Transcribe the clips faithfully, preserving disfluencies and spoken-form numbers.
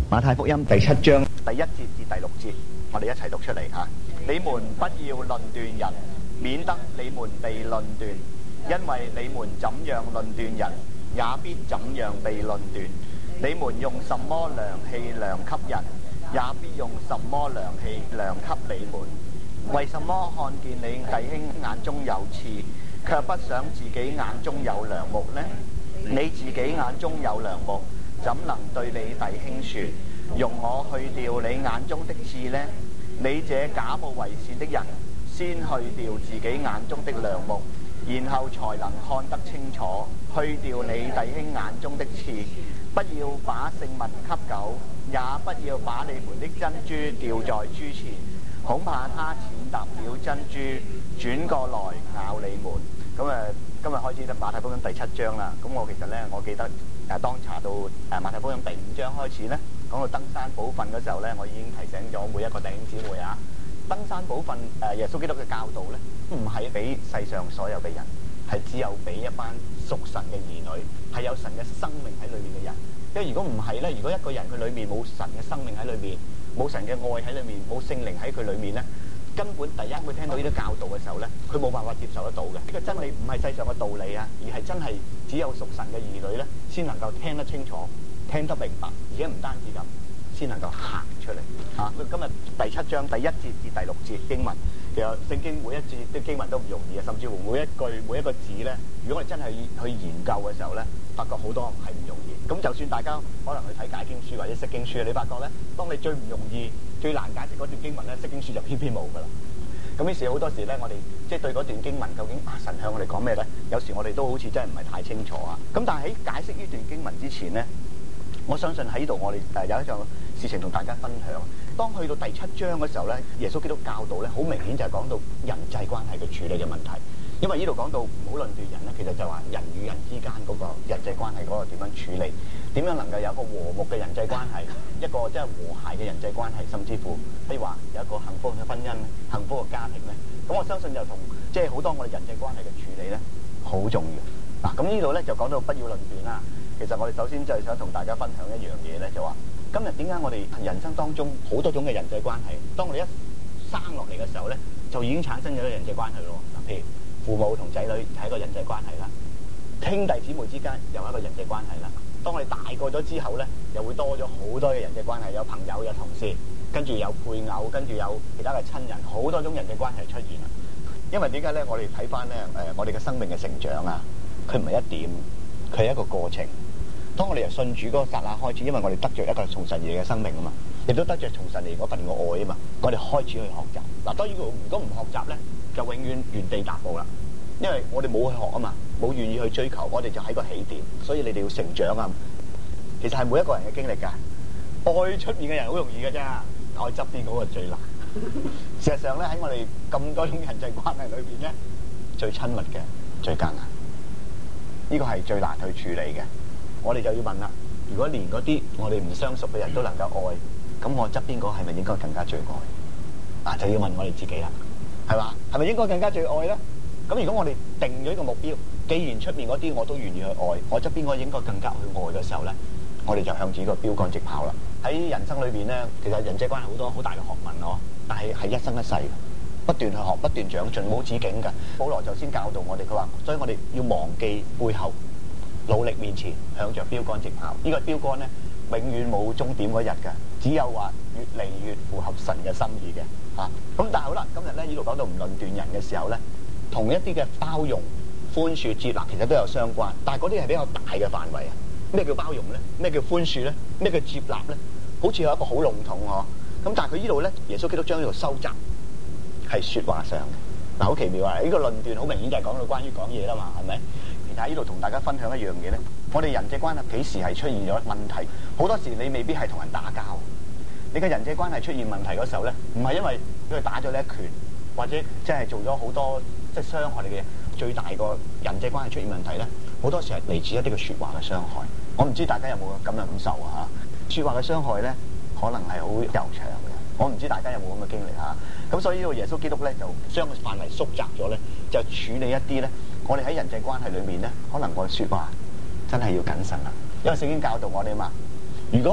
馬太福音第七章第一節至第六節，我哋一齊讀出嚟嚇。你們不要論斷人，免得你們被論斷，因為你們怎樣論斷人，也必怎樣被論斷。你們用什麼量器量給人，也必用什麼量器量給你們。為什麼看見你弟兄眼中有刺，卻不想自己眼中有梁木呢？你自己眼中有梁木，怎能對你弟兄說，容我去掉你眼中的刺呢？你這假冒為善的人，先去掉自己眼中的梁木，然後才能看得清楚，去掉你弟兄眼中的刺。不要把聖物給狗，也不要把你們的珍珠掉在豬前，恐怕他踐踏了珍珠，轉過來咬你們。咁誒，今日開始咧馬太福音第七章啦。咁我其實咧，我記得誒當查到誒馬太福音第五章開始咧，講到登山寶訓嗰時候咧，我已經提醒咗每一個弟兄姊妹啊，登山寶訓誒耶穌基督嘅教導咧，唔係俾世上所有嘅人，係只有俾一班屬神嘅兒女，係有神嘅生命喺裏面嘅人。因為如果唔係咧，如果一個人佢裏面冇神嘅生命喺裏面，冇神嘅愛喺裏面，冇聖靈喺佢裏面咧，根本第一會聽到呢啲教導嘅時候咧，佢冇辦法接受得到嘅。呢個真理唔係世上嘅道理啊，而係真係只有屬神嘅兒女咧，先能夠聽得清楚、聽得明白，而且唔單止咁，先能夠行出嚟。啊，今日第七章第一節至第六節經文，其實聖經每一節啲經文都唔容易啊，甚至乎每一句每一個字咧，如果我哋真係去研究嘅時候咧，發覺好多係唔容易。咁就算大家可能去睇解經書或者釋經書，你發覺咧，當你最唔容易、最難解釋嗰段經文咧，釋經書就偏偏冇噶啦。咁於是好多時咧，我哋即係對嗰段經文究竟啊神向我哋講咩咧？有時我哋都好似真係唔係太清楚啊。咁但係喺解釋呢段經文之前咧，我相信喺度我哋誒有一樣事情同大家分享。當去到第七章嘅時候咧，耶穌基督教導咧，好明顯就係講到人際關係嘅處理嘅問題。因為呢度講到唔好論斷人咧，其實就話人與人之間嗰個人際關係嗰個點樣處理，點樣能夠有一個和睦嘅人際關係，一個即係和諧嘅人際關係，甚至乎譬如話有一個幸福嘅婚姻、幸福嘅家庭咧。咁我相信就同即係好多我哋人際關係嘅處理咧，好重要。嗱，咁呢度咧就講到不要論斷啦。其實我哋首先就係想同大家分享一樣嘢咧，就話今日點解我哋人生當中好多種嘅人際關係，當我哋一生落嚟嘅時候咧，就已經產生咗人際關係咯。嗱，譬如父母同仔女係一個人際關係啦，兄弟姊妹之間又係一個人際關係啦。當我哋大個咗之後咧，又會多咗好多嘅人際關係，有朋友、有同事，跟住有配偶，跟住有其他嘅親人，好多種人際關係出現啦。因為點解咧？我哋睇翻咧誒，我哋嘅生命嘅成長啊，佢唔係一點，佢係一個過程。當我哋由信主嗰個剎那開始，因為我哋得着一個從神而嚟嘅生命啊嘛，亦都得着從神嚟嗰份嘅愛啊嘛，我哋開始去學習。嗱，當然如果唔學習咧，就永遠原地踏步啦。因為我哋冇去學啊嘛，冇願意去追求，我哋就喺個起點。所以你哋要成長啊。其實係每一個人嘅經歷㗎。愛出面嘅人好容易㗎啫，愛側邊嗰個最難。事實上咧，喺我哋咁多種人際關係裏邊咧，最親密嘅最艱難。呢個係最難去處理嘅。我哋就要問啦，如果連嗰啲我哋唔相熟嘅人都能夠愛，咁我側邊嗰個係咪應該更加最愛？啊，就要問我哋自己啦，係嘛？係咪應該更加最愛咧？咁如果我哋定咗一個目標，既然出面嗰啲我都願意去愛，我側邊嗰個應該更加去愛嘅時候咧，我哋就向自己個標杆直跑啦。喺人生裏邊咧，其實人際關係好多好大嘅學問咯，但係係一生一世，不斷去學，不斷長進，冇止境㗎。保羅就先教導我哋，佢話，所以我哋要忘記背後，努力面前，向着標杆直跑。呢個標杆咧，永遠冇終點嗰日㗎，只有話越嚟越符合神嘅心意嘅嚇。咁但係好啦，今日咧呢度講到唔論斷人嘅時候咧，同一啲嘅包容、寬恕、接納，其實都有相關，但係嗰啲係比較大嘅範圍啊。咩叫包容咧？咩叫寬恕咧？咩叫接納咧？好似有一個好籠統嗬。咁但係佢呢度咧，耶穌基督將呢度收窄，係説話上嘅。嗱，好奇妙啊！呢個論斷好明顯就係講到關於講嘢啦嘛，係咪？其實喺呢度同大家分享一樣嘢咧，我哋人際關係幾時係出現咗問題？好多時你未必係同人打交，你嘅人際關係出現問題嗰時候咧，唔係因為佢打咗你一拳，或者即係做咗好多即係傷害你嘅嘢。最大個人際關係出現問題咧，好多時係嚟自一啲嘅説話嘅傷害。我唔知大家有冇咁嘅感受啊？説話嘅傷害咧，可能係好悠長嘅。我唔知大家有冇咁嘅經歷嚇。咁所以呢個耶穌基督咧就將個範圍縮窄咗咧，就處理一啲咧，我哋喺人際關係裏面咧，可能我哋説話真係要謹慎啦。因為聖經教導我哋嘛，如果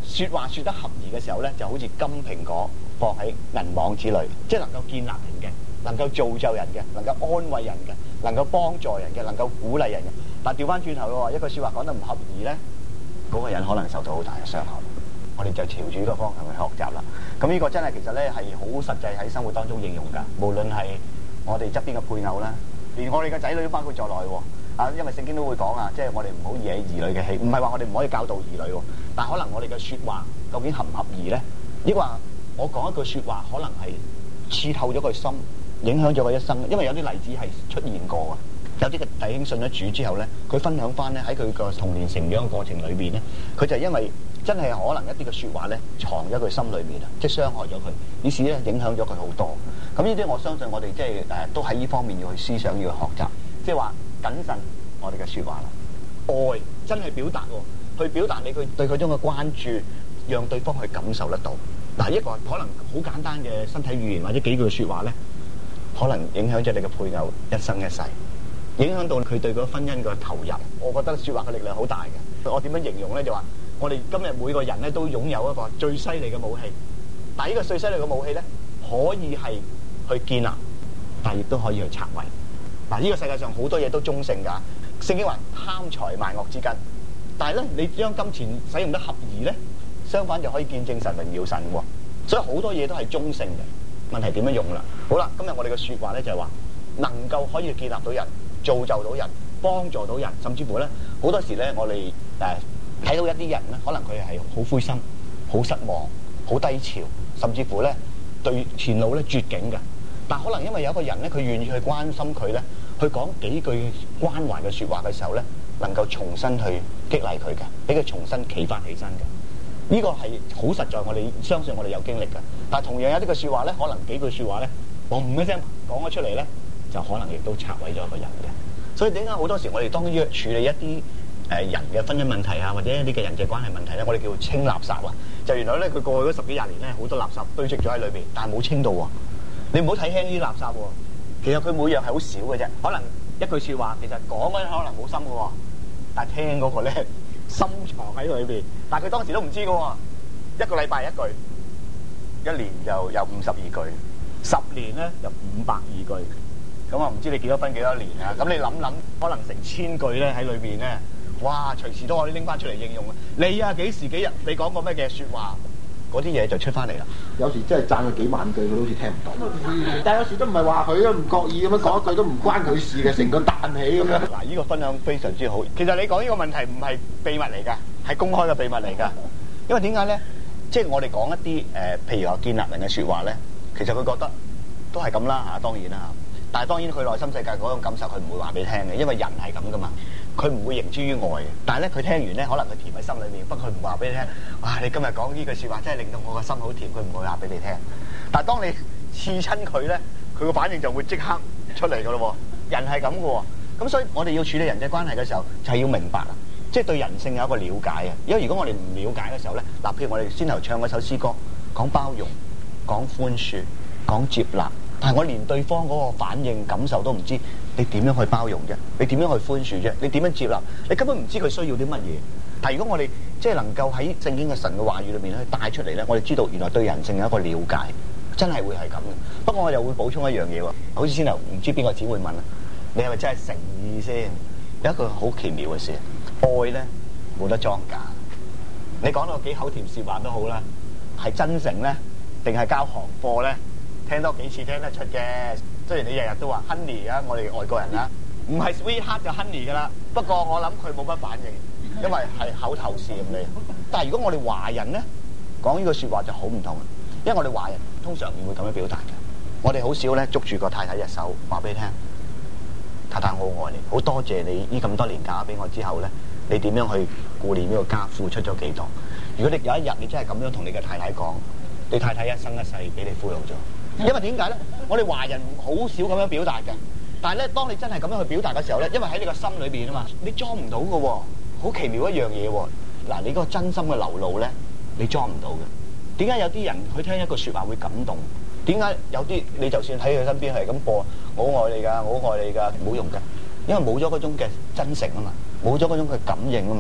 説話説得合宜嘅時候咧，就好似金蘋果放喺銀網之類，即係能夠建立人嘅，能夠造就人嘅，能夠安慰人嘅，能夠幫助人嘅，能夠鼓勵人嘅。但調翻轉頭嘅話，一句説話講得唔合宜咧，嗰個人可能受到好大嘅傷害。我哋就朝住呢個方向去學習啦。咁呢個真係其實咧係好實際喺生活當中應用㗎。無論係我哋側邊嘅配偶啦，連我哋嘅仔女都包括在內喎。啊，因為聖經都會講啊，即係我哋唔好惹兒女嘅氣，唔係話我哋唔可以教導兒女喎。但可能我哋嘅説話究竟合唔合宜咧？抑或我講一句説話，可能係刺透咗佢心，影響咗佢一生。因為有啲例子係出現過啊。有啲嘅弟兄信咗主之後咧，佢分享翻咧喺佢個童年成長嘅過程裏邊咧，佢就因為真係可能一啲嘅説話咧藏咗佢心裏面啊，即係傷害咗佢，於是咧影響咗佢好多。咁呢啲我相信我哋即係誒都喺呢方面要去思想，要去學習，即係話謹慎我哋嘅説話啦。愛真係表達喎，去表達你佢對佢種嘅關注，讓對方去感受得到。嗱，一個可能好簡單嘅身體語言或者幾句説話咧，可能影響咗你嘅配偶一生一世，影響到佢對個婚姻嘅投入。我覺得説話嘅力量好大嘅。我點樣形容咧？就話我哋今日每個人咧都擁有一個最犀利嘅武器，但係呢個最犀利嘅武器咧，可以係去建立，但係亦都可以去拆毀。嗱，呢個世界上好多嘢都中性㗎。聖經話貪財萬惡之根，但係咧你將金錢使用得合宜咧，相反就可以見證神榮耀神喎。所以好多嘢都係中性嘅，問題點樣用啦？好啦，今日我哋嘅説話咧就係話能夠可以建立到人、造就到人、幫助到人，甚至乎咧好多時咧我哋誒睇到一啲人咧，可能佢係好灰心、好失望、好低潮，甚至乎咧對前路咧絕境嘅。但可能因為有一個人咧，佢願意去關心佢咧，去講幾句關懷嘅説話嘅時候咧，能夠重新去激勵佢嘅，俾佢重新企翻起身嘅。呢個係好實在，我哋相信我哋有經歷嘅。但係同樣有啲嘅説話咧，可能幾句説話咧，嘣一聲講咗出嚟咧，就可能亦都拆毀咗一個人嘅。所以點解好多時我哋當要處理一啲誒人嘅婚姻問題啊，或者一啲嘅人際關係問題咧，我哋叫清垃圾啊。就原來咧佢過去嗰十幾廿年咧，好多垃圾堆積咗喺裏邊，但係冇清到喎。你唔好睇輕呢啲垃圾喎，其實佢每樣係好少嘅啫。可能一句説話，其實講嗰啲可能冇心嘅喎，但係聽嗰個咧深藏喺裏邊。但係佢當時都唔知嘅喎，一個禮拜一句，一年就有五十二句，十年咧有五百二句。咁啊，唔知你結咗婚幾多年啊？咁你諗諗，可能成千句咧喺裏邊咧，哇！隨時都可以拎翻出嚟應用啊！你啊幾時幾日你講過咩嘅説話？嗰啲嘢就出翻嚟啦。 有時真係讚佢幾萬句，佢都好似聽唔到。但係有時都唔係話佢都唔覺意咁樣講一句都唔關佢事嘅，成個彈起咁樣。 嗱，呢個分享非常之好。其實你講呢個問題唔係秘密嚟㗎，係公開嘅秘密嚟㗎。因為點解咧？即係我哋講一啲誒，譬如話建立人嘅説話咧，其實佢覺得都係咁啦嚇，當然啦嚇。但係當然佢內心世界嗰種感受，佢唔會話俾你聽嘅，因為人係咁噶嘛，佢唔會形諸於外嘅。但係咧，佢聽完咧，可能佢甜喺心裏面，不過佢唔話俾你聽。哇！你今日講呢句説話真係令到我個心好甜，佢唔會話俾你聽。但係當你刺親佢咧，佢個反應就會即刻出嚟噶咯喎。人係咁嘅喎，咁所以我哋要處理人際關係嘅時候，就係要明白啦，即係對人性有一個了解啊。因為如果我哋唔了解嘅時候咧，嗱，譬如我哋先頭唱嗰首詩歌，講包容、講寬恕、講接納。但係我連對方嗰個反應感受都唔知，你點樣去包容啫？你點樣去寬恕啫？你點樣接納？你根本唔知佢需要啲乜嘢。但係如果我哋即係能夠喺聖經嘅神嘅話語裏面去帶出嚟咧，我哋知道原來對人性有一個了解，真係會係咁嘅。不過我又會補充一樣嘢喎，好似先頭唔知邊個姊妹問啊，你係咪真係誠意先？有一個好奇妙嘅事，愛咧冇得裝假。你講到幾口甜舌滑都好啦，係真誠咧，定係交行貨咧？聽多幾次聽得出嘅，雖然你日日都話 honey 啊，我哋外國人啊，唔係 sweetheart 就 honey 噶啦。不過我諗佢冇乜反應，因為係口頭禪嚟。但係如果我哋華人咧講呢個説話就好唔同，因為我哋華人通常唔會咁樣表達嘅。我哋好少咧捉住個太太隻手話俾你聽，太太我好愛你，好多謝你呢咁多年嫁俾我之後咧，你點樣去顧念呢個家，付出咗幾多？如果你有一日你真係咁樣同你嘅太太講，你太太一生一世俾你俘虜咗。因為點解咧？我哋華人好少咁樣表達嘅，但係咧，當你真係咁樣去表達嘅時候咧，因為喺你個心裏邊啊嘛，你裝唔到嘅喎，好奇妙一樣嘢喎。嗱，你嗰個真心嘅流露咧，你裝唔到嘅。點解有啲人佢聽一句説話會感動？點解有啲你就算喺佢身邊係咁播，我好愛你㗎，我好愛你㗎，冇用㗎，因為冇咗嗰種嘅真誠啊嘛，冇咗嗰種嘅感應啊嘛。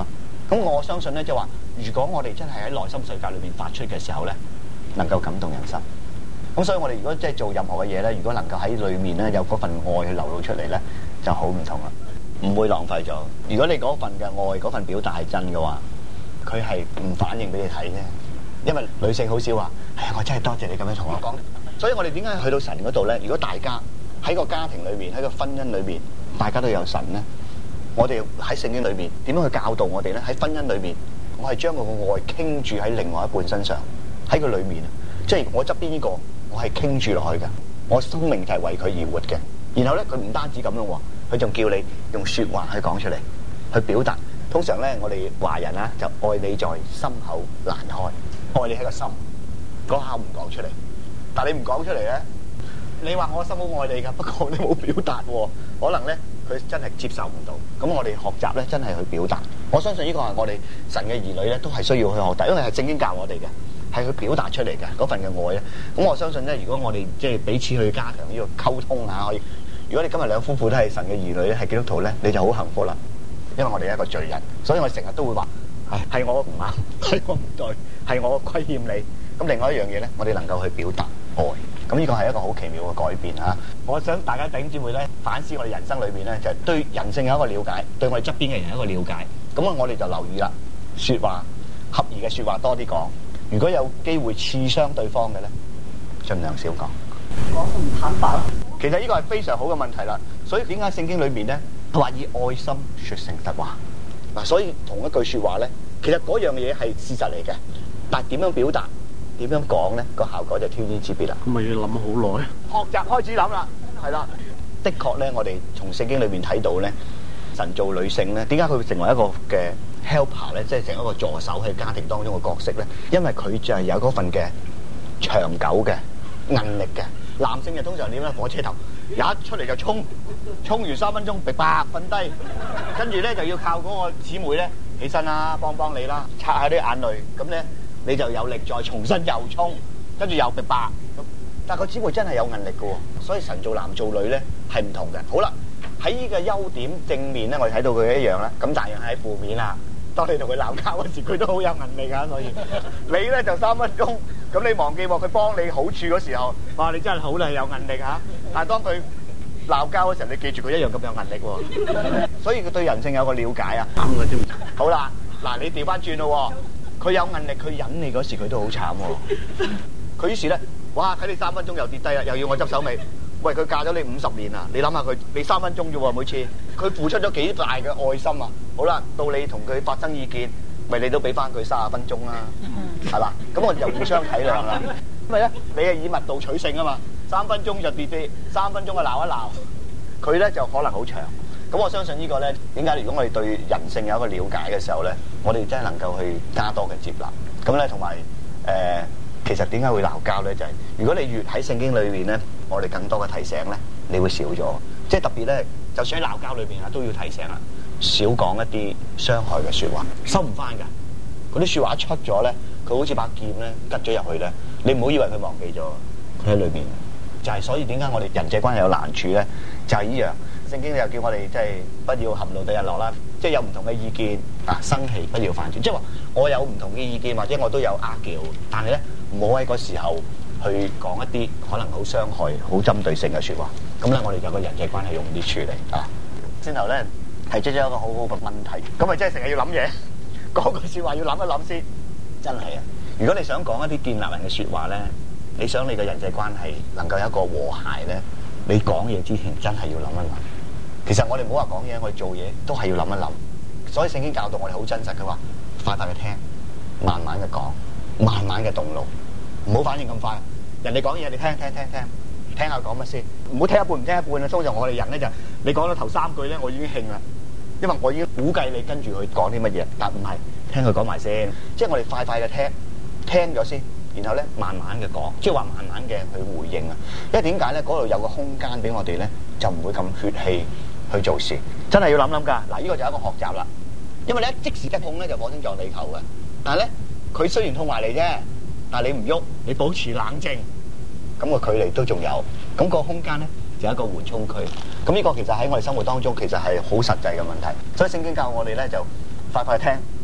咁我相信咧，就話如果我哋真係喺內心世界裏邊發出嘅時候咧，能夠感動人心。咁所以我哋如果即係做任何嘅嘢咧，如果能夠喺裏面咧有嗰份愛去流露出嚟咧，就好唔同啦，唔會浪費咗。如果你嗰份嘅愛、嗰份表達係真嘅話，佢係唔反應俾你睇啫。因為女性好少話，哎呀，我真係多謝你咁樣同我講。所以我哋點解去到神嗰度咧？如果大家喺個家庭裏面、喺個婚姻裏面，大家都有神咧，我哋喺聖經裏面點樣去教導我哋咧？喺婚姻裏面，我係將個愛傾注喺另外一半身上，喺佢裏面啊，即係我側邊呢個，我係傾注落去嘅，我生命就係為佢而活嘅。然後咧，佢唔單止咁樣喎，佢仲叫你用說話去講出嚟，去表達。通常咧，我哋華人啊，就愛你在心口難開。愛你喺個心，嗰下唔講出嚟，但係你唔講出嚟咧，你話我心好愛你噶，不過你冇表達喎，可能咧佢真係接受唔到。咁我哋學習咧，真係去表達。我相信呢個係我哋神嘅兒女咧，都係需要去學習，因為係聖經教我哋嘅，係去表達出嚟嘅嗰份嘅愛咧。咁我相信咧，如果我哋即係彼此去加強呢個溝通下，可以。如果你今日兩夫婦都係神嘅兒女咧，係基督徒咧，你就好幸福啦。因為我哋係一個罪人，所以我成日都會話。係我唔啱，係我唔對，係我虧欠你。咁另外一樣嘢咧，我哋能夠去表達愛，咁呢個係一個好奇妙嘅改變嚇。我想大家弟兄姊妹咧反思我哋人生裏邊咧，就係對人性有一個了解，對我哋側邊嘅人有一個了解。咁啊，我哋就留意啦，説話合宜嘅説話多啲講。如果有機會刺傷對方嘅咧，盡量少講。 講得唔坦白。 其實呢個係非常好嘅問題啦。所以點解聖經裏面咧話以愛心説誠實話？嗱，所以同一句説話咧，其實嗰樣嘢係事實嚟嘅，但係點樣表達、點樣講咧，個效果就天淵之別啦。 咁咪要諗好耐。 學習開始諗啦，係啦，的確咧，我哋從聖經裏面睇到咧，神造女性咧，點解佢會成為一個嘅 helper 咧，即係成一個助手喺家庭當中嘅角色咧？因為佢就係有嗰份嘅長久嘅韌力嘅。男性就通常點咧？火車頭一出嚟就衝，衝完三分鐘，白瞓低，跟住咧就要靠嗰個姊妹咧起身啦，幫幫你啦，擦下啲眼淚，咁咧你就有力再重新又衝，跟住又白咁。但係個姊妹真係有韌力嘅喎，所以神造男造女咧係唔同嘅。好啦，喺呢個優點正面咧，我哋睇到佢一樣啦。咁但係喺負面啊，當你同佢鬧交嗰時，佢都好有韌力㗎，所以你咧就三分鐘。咁你忘記喎，佢幫你好處嗰時候，哇！你真係好啦，有韌力嚇。但係當佢鬧交嗰時候，你記住佢一樣咁有韌力喎。所以佢對人性有個了解啊。啱嘅啫。好啦，嗱你調翻轉咯喎，佢有韌力，佢忍你嗰時佢都好慘喎。佢於是咧，哇！睇你三分鐘又跌低啦，又要我執手尾。喂，佢嫁咗你五十年啊！你諗下佢，你三分鐘啫喎，每次佢付出咗幾大嘅愛心啊！好啦，到你同佢發生意見。咪你都俾翻佢三十分鐘啦，係嘛？咁我哋就互相體諒啦。因為咧，你係以密度取勝啊嘛，三分鐘就跌跌，三分鐘就鬧一鬧，佢咧就可能好長。咁我相信呢個咧，點解？如果我哋對人性有一個了解嘅時候咧，我哋真係能夠去加多嘅接納。咁咧，同埋誒，其實點解會鬧交咧？就係、是、如果你越喺聖經裏邊咧，我哋更多嘅提醒咧，你會少咗。即係特別咧，就算喺鬧交裏邊啊，都要提醒啦。少講一啲傷害嘅説話，收唔翻㗎。嗰啲説話一出咗咧，佢好似把劍咧，拮咗入去咧。你唔好以為佢忘記咗，佢喺裏邊。就係、是、所以點解我哋人際關係有難處咧？就係、是、呢樣。聖經又叫我哋即係不要含怒對日落啦，即係有唔同嘅意見啊，生氣不要犯罪。即係話我有唔同嘅意見，或者我都有拗撬，但係咧唔好喺個時候去講一啲可能好傷害、好針對性嘅説話。咁咧，我哋就個人際關係容易啲處理啊。先頭咧。提出咗一個好好嘅問題，咁咪真係成日要諗嘢，講句説話要諗一諗先，真係啊！如果你想講一啲建立人嘅説話咧，你想你嘅人際關係能夠有一個和諧咧，你講嘢之前真係要諗一諗。其實我哋唔好話講嘢，我哋做嘢都係要諗一諗。所以聖經教導我哋好真實嘅話，快快嘅聽，慢慢嘅講，慢慢嘅動怒，唔好反應咁快。人哋講嘢，你聽聽聽聽。聽下講乜先，唔好聽一半唔聽一半啊！通常我哋人咧就，你講到頭三句咧，我已經興啦，因為我已經估計你跟住佢講啲乜嘢，但唔係聽佢講埋先，即係我哋快快嘅聽，聽咗先，然後咧慢慢嘅講，即係話慢慢嘅去回應啊！因為點解咧？嗰度有個空間俾我哋咧，就唔會咁血氣去做事，真係要諗諗㗎。嗱，呢個就係一個學習啦。因為你一即時一碰咧就火星撞地球嘅，但係咧佢雖然碰埋嚟啫，但係你唔喐，你保持冷靜。咁個距離都仲有，咁個空間咧就係一個緩衝區。咁呢個其實喺我哋生活當中其實係好實際嘅問題。所以聖經教我哋咧就快快聽，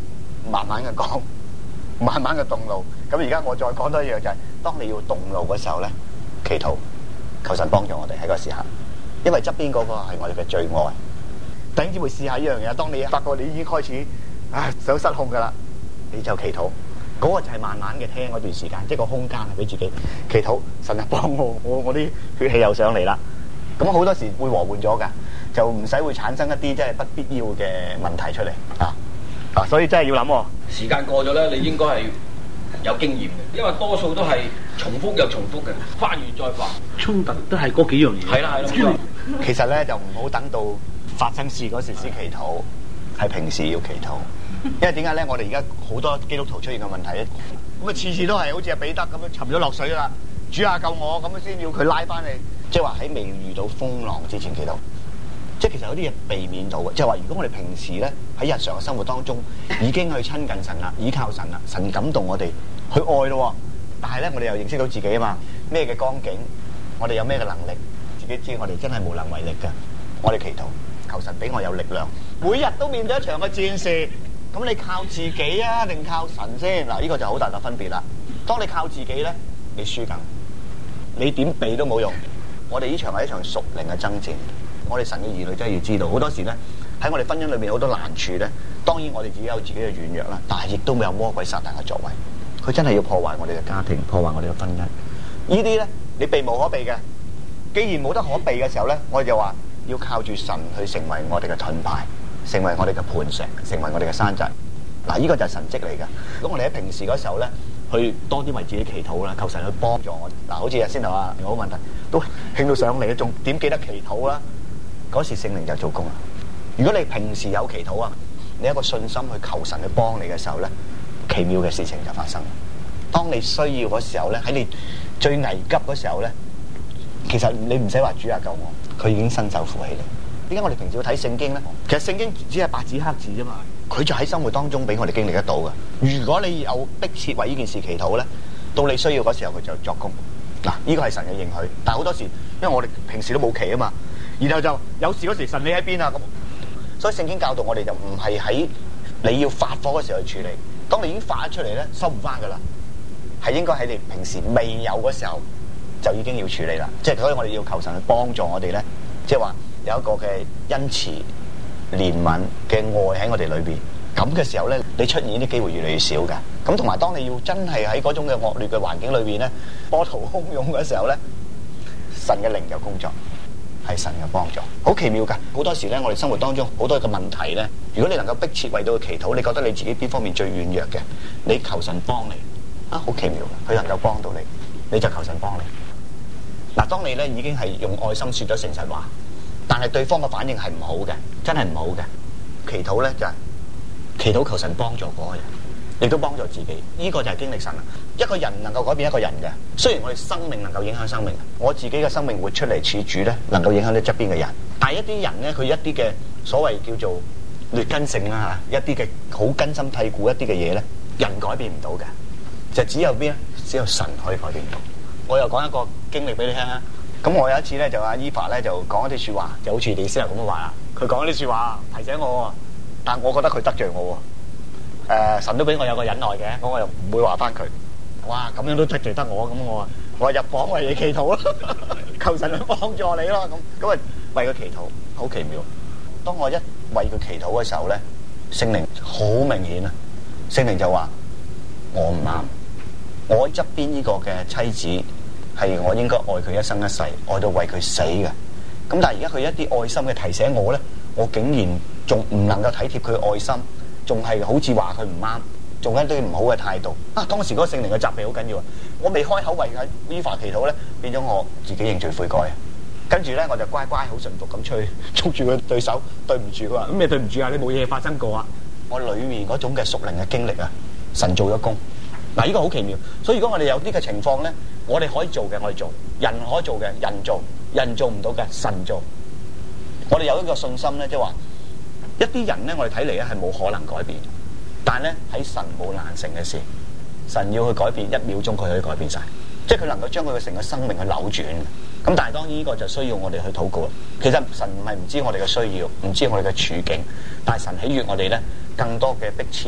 慢慢嘅講，慢慢嘅動怒。咁而家我再講多一樣就係、是，當你要動怒嘅時候咧，祈禱，求神幫助我哋喺個時刻，因為側邊嗰個係我哋嘅最愛。弟兄姊妹試下一樣嘢，當你發覺你已經開始啊想失控噶啦，你就祈禱。嗰、那個就係慢慢嘅聽嗰段時間，即係個空間係俾自己祈禱。神啊幫我，我我啲血氣又上嚟啦。咁好多時會和緩咗噶，就唔使會產生一啲即係不必要嘅問題出嚟啊啊！所以真係要諗喎。 時間過咗咧，你應該係有經驗嘅，因為多數都係重複又重複嘅，翻完再翻， 衝突都係嗰幾樣嘢。 係啦係啦， 其實咧就唔好等到發生事嗰時先祈禱，係平時要祈禱。因為點解咧？我哋而家好多基督徒出現嘅問題咧，咁啊次次都係好似阿彼得咁樣沉咗落水啦，主啊救我，咁樣先要佢拉翻嚟。即係話喺未遇到風浪之前祈禱，即係其實有啲嘢避免到嘅。即係話如果我哋平時咧喺日常嘅生活當中已經去親近神啦，倚靠神啦，神感動我哋去愛咯，但係咧我哋又認識到自己啊嘛，咩嘅光景，我哋有咩嘅能力，自己知我哋真係無能為力嘅。我哋祈禱，求神俾我有力量，每日都面對一場嘅戰事。咁你靠自己啊，定靠神先？嗱，呢個就好大嘅分別啦。當你靠自己咧，你輸緊，你點避都冇用。我哋呢場係一場屬靈嘅爭戰，我哋神嘅兒女真係要知道，好多時咧喺我哋婚姻裏面好多難處咧，當然我哋自己有自己嘅軟弱啦，但係亦都會有魔鬼撒旦嘅作為，佢真係要破壞我哋嘅家庭，破壞我哋嘅婚姻。呢啲咧你避無可避嘅，既然冇得可避嘅時候咧，我哋就話要靠住神去成為我哋嘅盾牌，成為我哋嘅磐石，成為我哋嘅山寨。嗱，呢個就係神蹟嚟嘅。咁我哋喺平時嗰時候咧，去多啲為自己祈禱啦，求神去幫助我。嗱，好似阿先頭話冇問題，都興到上嚟，仲點記得祈禱啦？嗰時聖靈就做工啦。如果你平時有祈禱啊，你有一個信心去求神去幫你嘅時候咧，奇妙嘅事情就發生。當你需要嗰時候咧，喺你最危急嗰時候咧，其實你唔使話主啊救我，佢已經伸手扶起你。點解我哋平時要睇聖經咧？其實聖經只係白紙黑字啫嘛，佢就喺生活當中俾我哋經歷得到嘅。如果你有迫切為呢件事祈禱咧，到你需要嗰時候佢就作工。嗱，呢個係神嘅應許。但係好多時，因為我哋平時都冇祈啊嘛，然後就有事嗰時神你喺邊啊咁。所以聖經教導我哋就唔係喺你要發火嗰時候去處理，當你已經發咗出嚟咧，收唔翻噶啦，係應該喺你平時未有嗰時候就已經要處理啦。即係所以我哋要求神去幫助我哋咧，即係話。有一個嘅恩慈、憐憫嘅愛喺我哋裏邊，咁嘅時候咧，你出現啲機會越嚟越少嘅。咁同埋，當你要真係喺嗰種嘅惡劣嘅環境裏邊咧，波濤洶湧嘅時候咧，神嘅靈就工作，係神嘅幫助，好奇妙噶。好多時咧，我哋生活當中好多嘅問題咧，如果你能夠迫切為到佢祈禱，你覺得你自己邊方面最軟弱嘅，你求神幫你啊，好奇妙嘅，佢能夠幫到你，你就求神幫你。嗱，當你咧已經係用愛心說咗誠實話。但係對方嘅反應係唔好嘅，真係唔好嘅。祈禱咧就係、是、祈禱求神幫助嗰個人，亦都幫助自己。呢、這個就係經歷神啦。一個人能夠改變一個人嘅，雖然我哋生命能夠影響生命，我自己嘅生命活出嚟似主咧，能夠影響你側邊嘅人。但係一啲人咧，佢一啲嘅所謂叫做劣根性啦嚇，一啲嘅好根深蒂固一啲嘅嘢咧，人改變唔到嘅，就只有邊咧？只有神可以改變到。我又講一個經歷俾你聽啊！咁我有一次咧，就阿伊凡咧就講一啲説話，就好似你先係咁嘅話啦。佢講一啲説話提醒我喎，但我覺得佢得罪我喎。誒、呃，神都俾我有個忍耐嘅，咁我又唔會話翻佢。哇，咁樣都得罪得我，咁我話我話入房為你祈禱咯，求神去幫助你咯。咁咁啊為佢祈禱，好奇妙。當我一為佢祈禱嘅時候咧，聖靈好明顯啊，聖靈就話我唔啱，我側邊呢個嘅妻子。係我應該愛佢一生一世，愛到為佢死嘅。咁但係而家佢一啲愛心嘅提醒我咧，我竟然仲唔能夠體貼佢嘅愛心，仲係好似話佢唔啱，仲有一啲唔好嘅態度。啊，當時嗰個聖靈嘅責備好緊要啊！我未開口為佢依法祈禱咧，變咗我自己認罪悔改。跟住咧，我就乖乖好順服咁出去捉住佢對手，對唔住佢話咁咩對唔住啊？你冇嘢發生過啊！我裏面嗰種嘅屬靈嘅經歷啊，神做咗工。嗱，呢個好奇妙。所以如果我哋有啲嘅情況咧，我哋可以做嘅我哋做，人可以做嘅人做，人做唔到嘅神做。我哋有一個信心咧，即係話一啲人咧，我哋睇嚟咧係冇可能改變，但係咧喺神冇難成嘅事，神要去改變，一秒鐘佢可以改變晒，即係佢能夠將佢嘅成個生命去扭轉。咁但係當然呢個就需要我哋去禱告。其實神唔係唔知我哋嘅需要，唔知我哋嘅處境，但係神喜悅我哋咧更多嘅迫切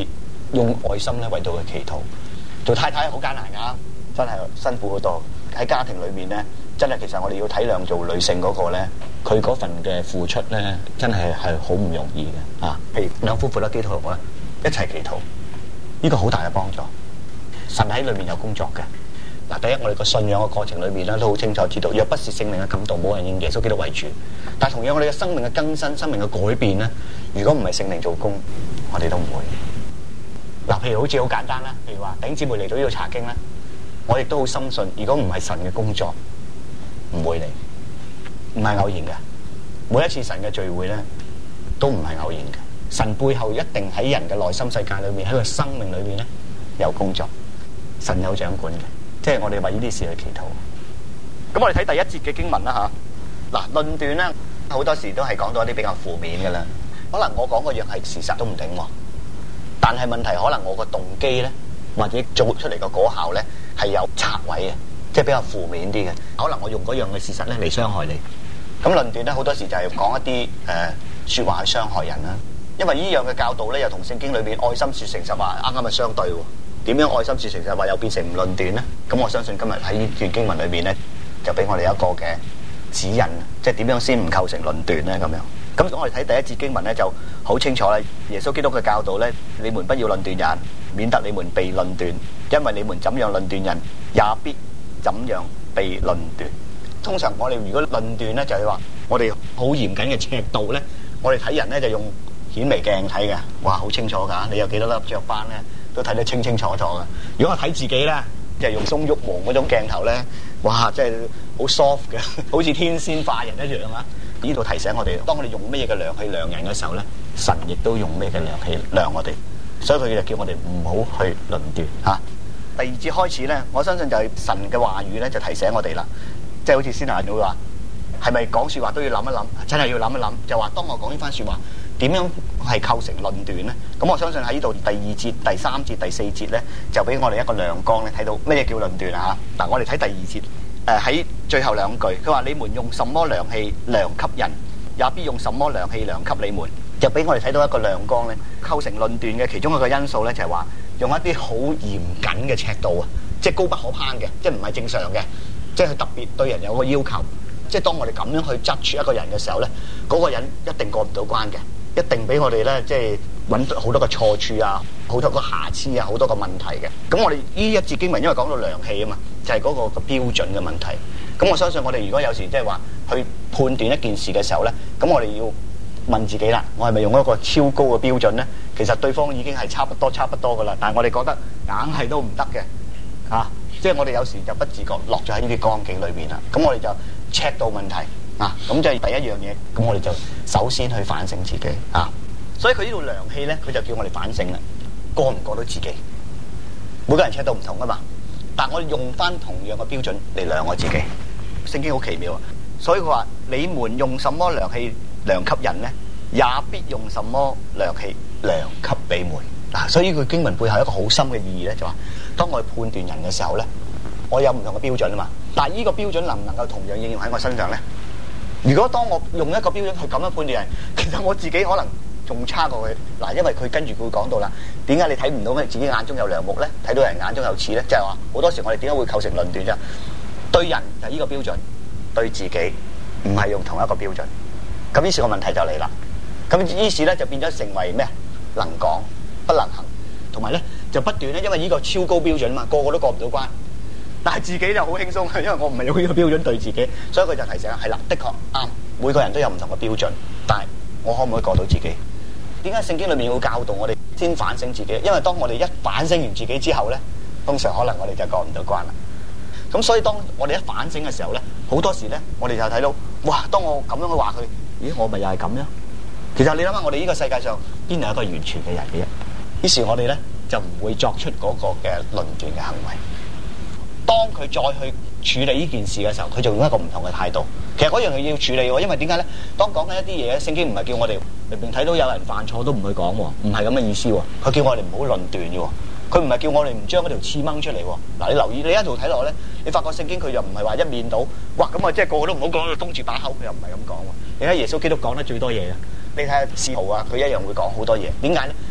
用愛心咧為到佢祈禱。做太太好艱難㗎，真係辛苦好多。喺家庭裏面咧，真係其實我哋要體諒做女性嗰個咧，佢嗰份嘅付出咧，真係係好唔容易嘅啊！譬如兩夫婦咧，基督徒咧一齊祈禱，呢個好大嘅幫助。神喺裏面有工作嘅。嗱，第一我哋個信仰嘅過程裏面咧，都好清楚知道，若不是聖靈嘅感動，冇人認耶穌基督為主。但係同樣我哋嘅生命嘅更新、生命嘅改變咧，如果唔係聖靈做工，我哋都唔會。嗱，譬如好似好簡單啦，譬如話弟兄姊妹嚟到呢度查經咧，我亦都好深信，如果唔係神嘅工作，唔會嚟，唔係偶然嘅。每一次神嘅聚會咧，都唔係偶然嘅。神背後一定喺人嘅內心世界裏面，喺佢生命裏面咧有工作，神有掌管嘅。即係我哋為呢啲事去祈禱。咁我哋睇第一節嘅經文啦吓。嗱，論斷咧好多時都係講到一啲比較負面嘅啦。可能我講個樣係事實都唔定喎，但係問題可能我個動機咧，或者做出嚟個果效咧係有拆毀嘅，即係比較負面啲嘅。可能我用嗰樣嘅事實咧嚟傷害你。咁論斷咧好多時就係講一啲誒説話去傷害人啦。因為呢樣嘅教導咧又同聖經裏邊愛心説誠實話啱啱係相對喎。點樣愛心説誠實話又變成唔論斷咧？咁我相信今日喺呢段經文裏邊咧，就俾我哋一個嘅指引，即係點樣先唔構成論斷咧咁樣。咁我哋睇第一節經文咧就好清楚啦。耶穌基督嘅教導咧，你們不要論斷人，免得你們被論斷，因為你們怎樣論斷人，也必怎樣被論斷。通常我哋如果論斷咧，就係話我哋好嚴謹嘅尺度咧，我哋睇人咧就用顯微鏡睇嘅，哇，好清楚㗎！你有幾多粒雀斑咧？都睇得清清楚楚嘅。如果我睇自己咧，就係用鬆郁毛嗰種鏡頭咧，哇！真係好 soft 嘅，好似天仙化人一樣啊！呢度提醒我哋，當我哋用咩嘅量器量人嘅時候咧，神亦都用咩嘅量器量我哋。所以佢就叫我哋唔好去論斷嚇。第二節開始咧，我相信就係神嘅話語咧，就提醒我哋啦。即係好似先頭會話，係咪講説話都要諗一諗？真係要諗一諗，就話當我講呢番説話，點樣係構成論斷咧？咁我相信喺呢度第二節、第三節、第四節咧，就俾我哋一個亮光咧，睇到咩叫論斷啊！嗱，我哋睇第二節，誒、呃、喺最後兩句，佢話：你們用什麼量器量給人，也必用什麼量器量給你們。就俾我哋睇到一個亮光咧，構成論斷嘅其中一個因素咧，就係話用一啲好嚴謹嘅尺度啊，即係高不可攀嘅，即係唔係正常嘅，即係佢特別對人有個要求。即係當我哋咁樣去質處一個人嘅時候咧，嗰、那個人一定過唔到關嘅。一定俾我哋咧，即係揾好多個錯處啊，好多個瑕疵啊，好多個問題嘅。咁我哋呢一節經文因為講到量器啊嘛，就係、是、嗰個個標準嘅問題。咁我相信我哋如果有時即係話去判斷一件事嘅時候咧，咁我哋要問自己啦，我係咪用一個超高嘅標準咧？其實對方已經係差不多差不多噶啦，但係我哋覺得硬係都唔得嘅，啊！即係我哋有時就不自覺落咗喺呢啲光景裏邊啦。咁我哋就 check 到問題。啊，咁就係第一樣嘢，咁我哋就首先去反省自己啊。所以佢呢度量器咧，佢就叫我哋反省啦，過唔過到自己？每個人尺度唔同噶嘛，但係我哋用翻同樣嘅標準嚟量我自己。聖經好奇妙啊，所以佢話：你們用什麼量器量給人咧，也必用什麼量器量給你們。嗱，所以佢經文背後一個好深嘅意義咧，就話：當我去判斷人嘅時候咧，我有唔同嘅標準啊嘛。但係呢個標準能唔能夠同樣應用喺我身上咧？如果當我用一個標準去咁樣判斷人，其實我自己可能仲差過佢。嗱，因為佢跟住佢會講到啦，點解你睇唔到咩？自己眼中有梁木咧，睇到人眼中有刺咧？即係話好多時我哋點解會構成論斷啫？對人就係呢個標準，對自己唔係用同一個標準。咁於是個問題就嚟啦。咁於是咧就變咗成為咩？能講不能行，同埋咧就不斷咧，因為呢個超高標準嘛，個個都過唔到關。但係自己就好輕鬆，因為我唔係用呢個標準對自己，所以佢就提醒係啦，的確啱，每個人都有唔同嘅標準，但係我可唔可以過到自己？點解聖經裏面會教導我哋先反省自己？因為當我哋一反省完自己之後咧，通常可能我哋就過唔到關啦。咁所以當我哋一反省嘅時候咧，好多時咧，我哋就睇到，哇！當我咁樣去話佢，咦，我咪又係咁樣？其實你諗下，我哋呢個世界上邊有一個完全嘅人嘅啫？於是我哋咧就唔會作出嗰個嘅論斷嘅行為。當佢再去處理呢件事嘅時候，佢就用一個唔同嘅態度。其實嗰樣嘢要處理喎，因為點解咧？當講緊一啲嘢，聖經唔係叫我哋明明睇到有人犯錯都唔去講喎，唔係咁嘅意思喎。佢叫我哋唔好論斷嘅喎，佢唔係叫我哋唔將嗰條刺掹出嚟喎。嗱，你留意你一路睇落咧，你發覺聖經佢又唔係話一面倒，哇咁啊，即係個個都唔好講，封住把口，佢又唔係咁講喎。你睇耶穌基督講得最多嘢啊！你睇下使徒啊，佢一樣會講好多嘢。點解咧？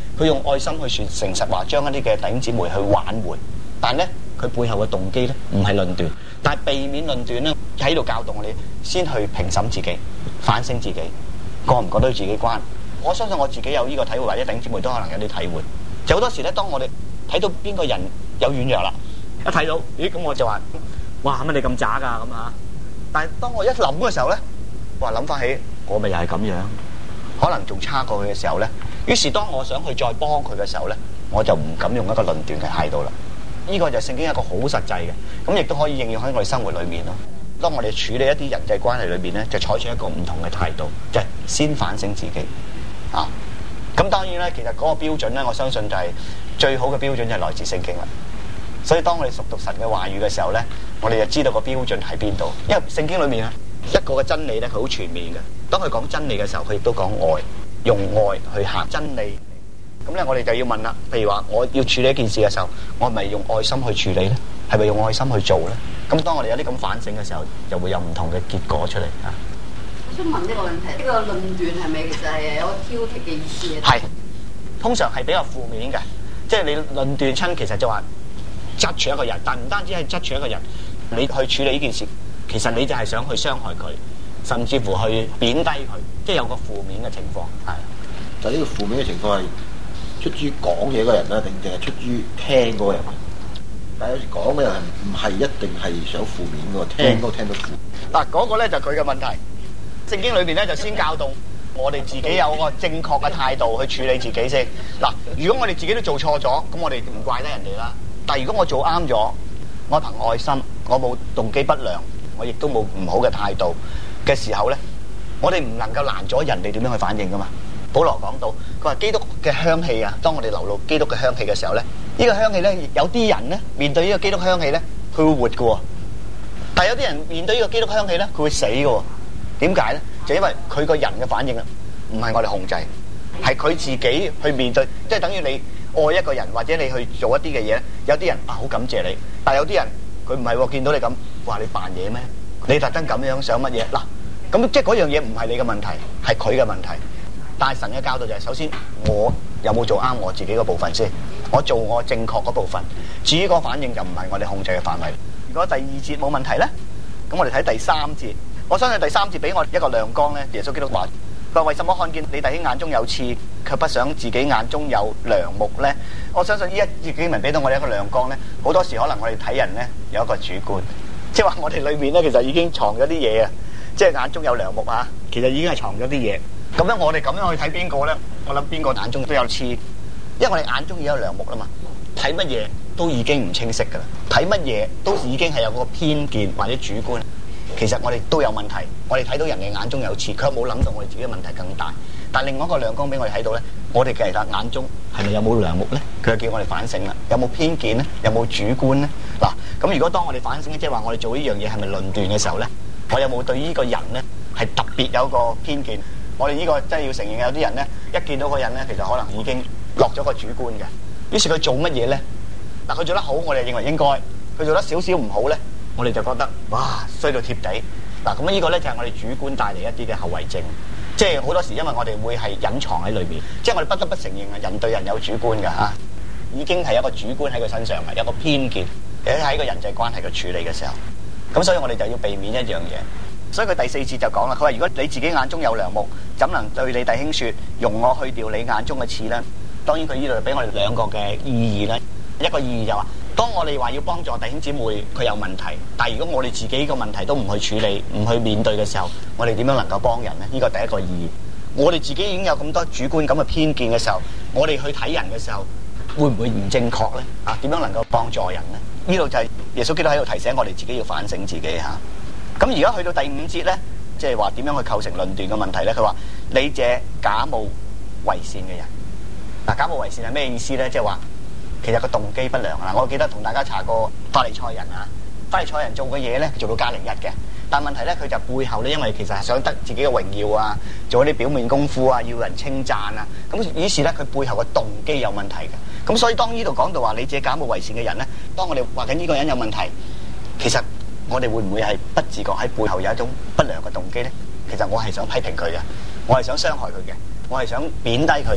佢用愛心去説誠實話，將一啲嘅弟兄姊妹去挽回。但咧，佢背後嘅動機咧，唔係論斷，但係避免論斷咧，喺度教導我哋先去評審自己、反省自己，過唔過到自己關。我相信我自己有呢個體會，或者弟兄姊妹都可能有啲體會。就好多時咧，當我哋睇到邊個人有軟弱啦，一睇到，咦咁我就話：哇，乜你咁渣㗎咁啊！但係當我一諗嘅時候咧，哇諗翻起我咪又係咁樣，可能仲差過佢嘅時候咧。於是當我想去再幫佢嘅時候咧，我就唔敢用一個論斷嘅態度啦。呢、這個就係聖經一個好實際嘅，咁亦都可以應用喺我哋生活裏面咯。當我哋處理一啲人際關係裏面咧，就採取一個唔同嘅態度，就係、是、先反省自己啊。咁當然咧，其實嗰個標準咧，我相信就係、是、最好嘅標準就係來自聖經啦。所以當我哋熟讀神嘅話語嘅時候咧，我哋就知道個標準喺邊度。因為聖經裏面啊，一個嘅真理咧，佢好全面嘅。當佢講真理嘅時候，佢亦都講愛，用愛去行真理。咁咧，我哋就要問啦。譬如話，我要處理一件事嘅時候，我係咪用愛心去處理咧？係咪用愛心去做咧？咁當我哋有啲咁反省嘅時候，就會有唔同嘅結果出嚟啊！ 我想問呢個問題，呢、這個論斷係咪其實係有個挑剔嘅意思啊？ 係，通常係比較負面嘅，即係你論斷親，其實就話質住一個人，但唔單止係質住一個人，你去處理呢件事，其實你就係想去傷害佢，甚至乎去貶低佢，即係有個負面嘅情況。係， 就呢個負面嘅情況係出於講嘢嗰個人啦，定淨係出於聽嗰個人？但係有時講嘅人唔係一定係想負面嘅，聽都聽到負。 嗱、嗯，嗰、那個咧就佢、是、嘅問題。聖經裏邊咧就先教導我哋自己有個正確嘅態度去處理自己先。嗱，如果我哋自己都做錯咗，咁我哋唔怪得人哋啦。但係如果我做啱咗，我憑愛心，我冇動機不良，我亦都冇唔好嘅態度嘅時候咧，我哋唔能夠攔阻人哋點樣去反應噶嘛。保羅講到，佢話基督嘅香氣啊，當我哋流露基督嘅香氣嘅時候咧，呢、這個香氣咧，有啲人咧面對呢個基督香氣咧，佢會活嘅；但係有啲人面對呢個基督香氣咧，佢會死嘅。點解咧？就因為佢個人嘅反應啦，唔係我哋控制，係佢自己去面對，即係等於你愛一個人或者你去做一啲嘅嘢咧，有啲人啊好感謝你，但係有啲人佢唔係喎，見到你咁，話你扮嘢咩？你特登咁樣想乜嘢？嗱，咁即係嗰樣嘢唔係你嘅問題，係佢嘅問題。但係神嘅教導就係，首先我有冇做啱我自己嗰部分先，我做我正確嗰部分。至於個反應就唔係我哋控制嘅範圍。如果第二節冇問題咧，咁我哋睇第三節。我相信第三節俾我一個亮光咧，耶穌基督話：佢話為什麼看見你弟兄眼中有刺，卻不想自己眼中有梁木咧？我相信呢一節經文俾到我哋一個亮光咧。好多時可能我哋睇人咧有一個主觀，即係話我哋裏面咧其實已經藏咗啲嘢啊，即係眼中有梁木啊，其實已經係藏咗啲嘢。咁樣我哋咁樣去睇邊個咧？我諗邊個眼中都有刺，因為我哋眼中已經有梁木啦嘛。睇乜嘢都已經唔清晰噶啦，睇乜嘢都已經係有個偏見或者主觀。其實我哋都有問題，我哋睇到人哋眼中有刺，佢冇諗到我哋自己嘅問題更大。但另外一個亮光俾我哋睇到咧，我哋其實眼中係咪有冇梁木咧？佢就叫我哋反省啦，有冇偏見咧？有冇主觀咧？嗱，咁如果當我哋反省，即係話我哋做呢樣嘢係咪論斷嘅時候咧，我有冇對呢個人咧係特別有個偏見？我哋呢個真係要承認，有啲人咧一見到個人咧，其實可能已經落咗個主觀嘅。於是佢做乜嘢咧？嗱，佢做得好，我哋認為應該；佢做得少少唔好咧，我哋就覺得哇衰到貼地。嗱，咁呢個咧就係我哋主觀帶嚟一啲嘅後遺症。即係好多時因為我哋會係隱藏喺裏面，即係我哋不得不承認啊，人對人有主觀㗎嚇，已經係一個主觀喺佢身上嘅，有個偏見喺個人際關係嘅處理嘅時候。咁所以我哋就要避免一樣嘢。所以佢第四節就講啦，佢話如果你自己眼中有梁木，怎能對你弟兄說，容我去掉你眼中嘅刺呢？當然佢呢度就俾我哋兩個嘅意義啦。一個意義就話，當我哋話要幫助弟兄姊妹，佢有問題，但係如果我哋自己個問題都唔去處理、唔去面對嘅時候，我哋點樣能夠幫人呢？呢個第一個意義。我哋自己已經有咁多主觀咁嘅偏見嘅時候，我哋去睇人嘅時候，會唔會唔正確呢？啊，點樣能夠幫助人呢？呢度就係耶穌基督喺度提醒我哋自己要反省自己嚇。咁而家去到第五節咧，即係話點樣去構成論斷嘅問題咧？佢話你這假冒為善嘅人，嗱，假冒為善係咩意思咧？即係話其實個動機不良啊！我記得同大家查過法利賽人啊，法利賽人做嘅嘢咧，做到加零一嘅，但問題咧佢就背後咧，因為其實係想得自己嘅榮耀啊，做一啲表面功夫啊，要人稱讚啊，咁於是咧佢背後嘅動機有問題嘅。咁所以當呢度講到話你這假冒為善嘅人咧，當我哋話緊呢個人有問題，其實我哋會唔會係不自覺喺背後有一種不良嘅動機咧？其實我係想批評佢嘅，我係想傷害佢嘅，我係想貶低佢嘅。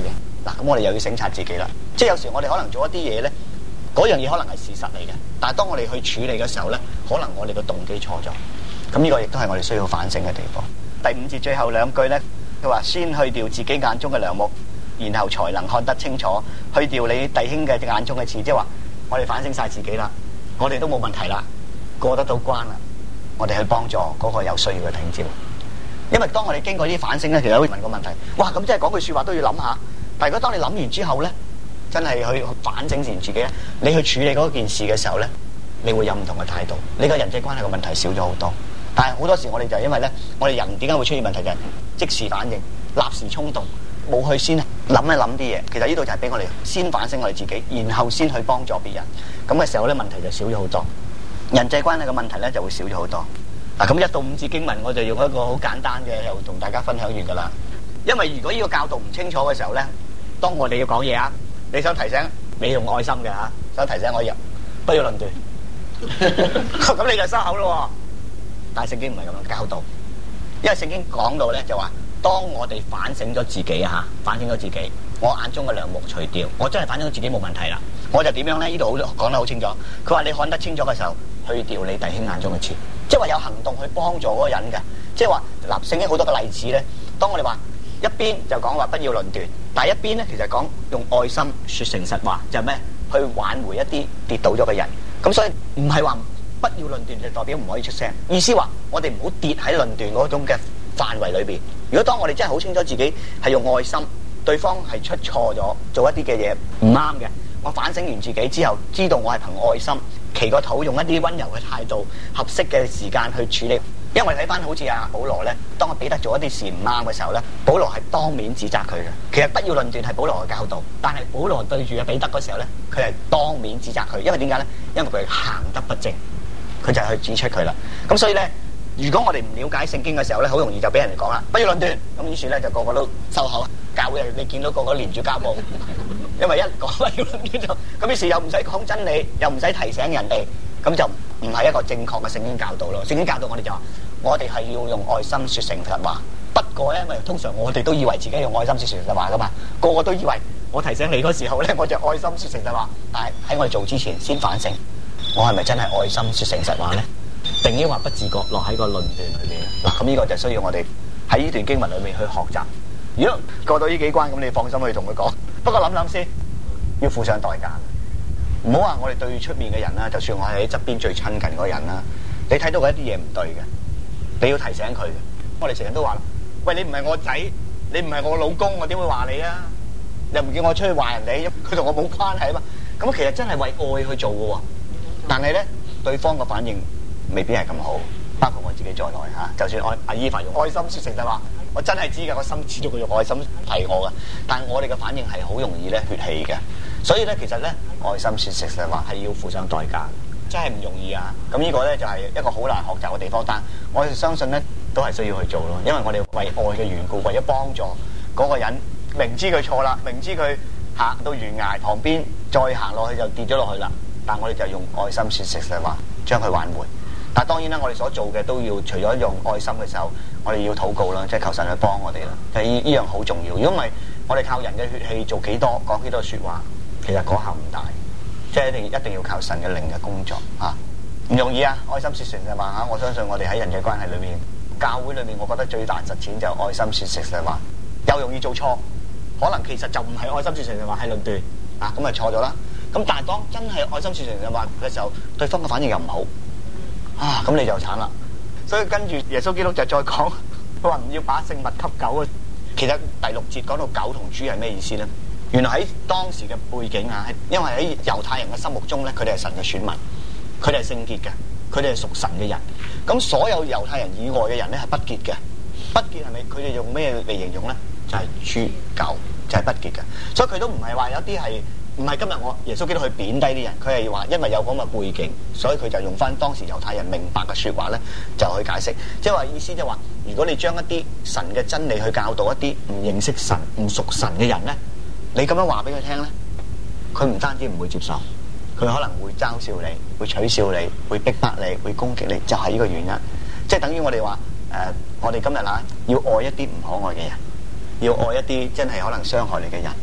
嗱，咁我哋又要省察自己啦。即係有時我哋可能做一啲嘢咧，嗰樣嘢可能係事實嚟嘅，但係當我哋去處理嘅時候咧，可能我哋嘅動機錯咗。咁呢個亦都係我哋需要反省嘅地方。第五節最後兩句咧，佢話先去掉自己眼中嘅梁木，然後才能看得清楚。去掉你弟兄嘅眼中嘅刺，即係話我哋反省晒自己啦，我哋都冇問題啦，過得到關啦，我哋去幫助嗰個有需要嘅弟兄姊妹。因為當我哋經過呢啲反省咧，其實會問個問題，哇！咁即係講句説話都要諗下。但係如果當你諗完之後咧，真係去反省完自己咧，你去處理嗰件事嘅時候咧，你會有唔同嘅態度，你個人際關係嘅問題少咗好多。但係好多時我哋就係因為咧，我哋人點解會出現問題就係即時反應、立時衝動，冇去先諗一諗啲嘢。其實呢度就係俾我哋先反省我哋自己，然後先去幫助別人。咁嘅時候咧，問題就少咗好多，人際關係嘅問題咧就會少咗好多。嗱，咁一到五節經文，我就用一個好簡單嘅，又同大家分享完噶啦。因為如果呢個教導唔清楚嘅時候咧，當我哋要講嘢啊，你想提醒你用愛心嘅嚇，想提醒我要不要論斷，咁你就收口咯。但係聖經唔係咁樣教導，因為聖經講到咧就話，當我哋反省咗自己嚇，反省咗自己，我眼中嘅梁木除掉，我真係反省咗自己冇問題啦，我就點樣咧？呢度好講得好清楚，佢話你看得清楚嘅時候，去掉你弟兄眼中嘅刺。即係話有行動去幫助嗰個人嘅，即係話嗱，聖經好多個例子咧。當我哋話一邊就講話不要論斷，但係一邊咧其實講用愛心説誠實話，就係咩？去挽回一啲跌倒咗嘅人。咁所以唔係話不要論斷就代表唔可以出聲，意思話我哋唔好跌喺論斷嗰種嘅範圍裏邊。如果當我哋真係好清楚自己係用愛心，對方係出錯咗，做一啲嘅嘢唔啱嘅，我反省完自己之後，知道我係憑愛心。祈個禱，用一啲溫柔嘅態度，合適嘅時間去處理。因為睇翻好似阿保羅咧，當阿彼得做一啲事唔啱嘅時候咧，保羅係當面指責佢嘅。其實不要論斷係保羅嘅教導，但係保羅對住阿彼得嗰時候咧，佢係當面指責佢。因為點解咧？因為佢行得不正，佢就係去指出佢啦。咁所以咧，如果我哋唔了解聖經嘅時候咧，好容易就俾人哋講啦，不要論斷。咁於是咧就個個都收口。教會你見到個個連住家務。因為一講不要論斷就咁，於是又唔使講真理，又唔使提醒人哋，咁就唔係一個正確嘅聖經教導咯。聖經教導我哋就話，我哋係要用愛心説誠實話。不過咧，因為通常我哋都以為自己用愛心説誠實話噶嘛，個個都以為我提醒你嗰時候咧，我就愛心説誠實話。但係喺我哋做之前，先反省，我係咪真係愛心説誠實話咧？定抑或不自覺落喺個論斷裏面咧？嗱，咁呢個就需要我哋喺呢段經文裏面去學習。如果過到呢幾關，咁你放心去同佢講。不過諗諗先，要付上代價。唔好話我哋對出面嘅人啦，就算我係喺側邊最親近嗰個人啦，你睇到佢一啲嘢唔對嘅，你要提醒佢。我哋成日都話，喂，你唔係我仔，你唔係我老公，我點會話你啊？又唔叫我出去話人哋，佢同我冇關係啊嘛。咁其實真係為愛去做嘅喎，但係咧，對方嘅反應未必係咁好，包括我自己在內嚇。就算愛阿依凡用愛心説誠實話。我真係知㗎，我心知道佢用愛心提我㗎，但係我哋嘅反應係好容易咧血氣嘅，所以咧其實咧愛心説誠實話係要付上代價，真係唔容易啊！咁呢個咧就係一個好難學習嘅地方，但我哋相信咧都係需要去做咯，因為我哋為愛嘅緣故，為咗幫助嗰個人，明知佢錯啦，明知佢行到懸崖旁邊，再行落去就跌咗落去啦，但我哋就用愛心説誠實話將佢挽回。但係當然啦，我哋所做嘅都要除咗用愛心嘅時候，我哋要禱告啦，即係求神去幫我哋啦。就係呢樣好重要。如果唔係，我哋靠人嘅血氣做幾多講幾多説話，其實果效唔大。即係一定一定要靠神嘅靈嘅工作嚇，唔容易啊！愛心説誠實話嚇，我相信我哋喺人際關係裏面、教會裏面，我覺得最大實踐就係愛心説誠實話。又容易做錯，可能其實就唔係愛心説誠實話，係論斷啊，咁咪錯咗啦。咁但係當真係愛心説誠實話嘅時候，對方嘅反應又唔好。啊，咁你就慘啦！所以跟住耶穌基督就再講，佢話唔要把聖物給狗啊。其實第六節講到狗同豬係咩意思咧？原來喺當時嘅背景啊，因為喺猶太人嘅心目中咧，佢哋係神嘅選民，佢哋係聖潔嘅，佢哋係屬神嘅人。咁所有猶太人以外嘅人咧係不潔嘅，不潔係咪？佢哋用咩嚟形容咧？就係、是、豬狗就係、是、不潔嘅。所以佢都唔係話有啲係。唔係今日我耶穌基督去貶低啲人，佢係話因為有咁嘅背景，所以佢就用翻當時猶太人明白嘅説話咧，就去解釋。即係話意思即係話，如果你將一啲神嘅真理去教導一啲唔認識神、唔屬神嘅人咧，你咁樣話俾佢聽咧，佢唔單止唔會接受，佢可能會嘲笑你、會取笑你、會逼迫你、會攻擊你，就係呢個原因。即係等於我哋話誒，我哋今日啊要愛一啲唔可愛嘅人，要愛一啲真係可能傷害你嘅人。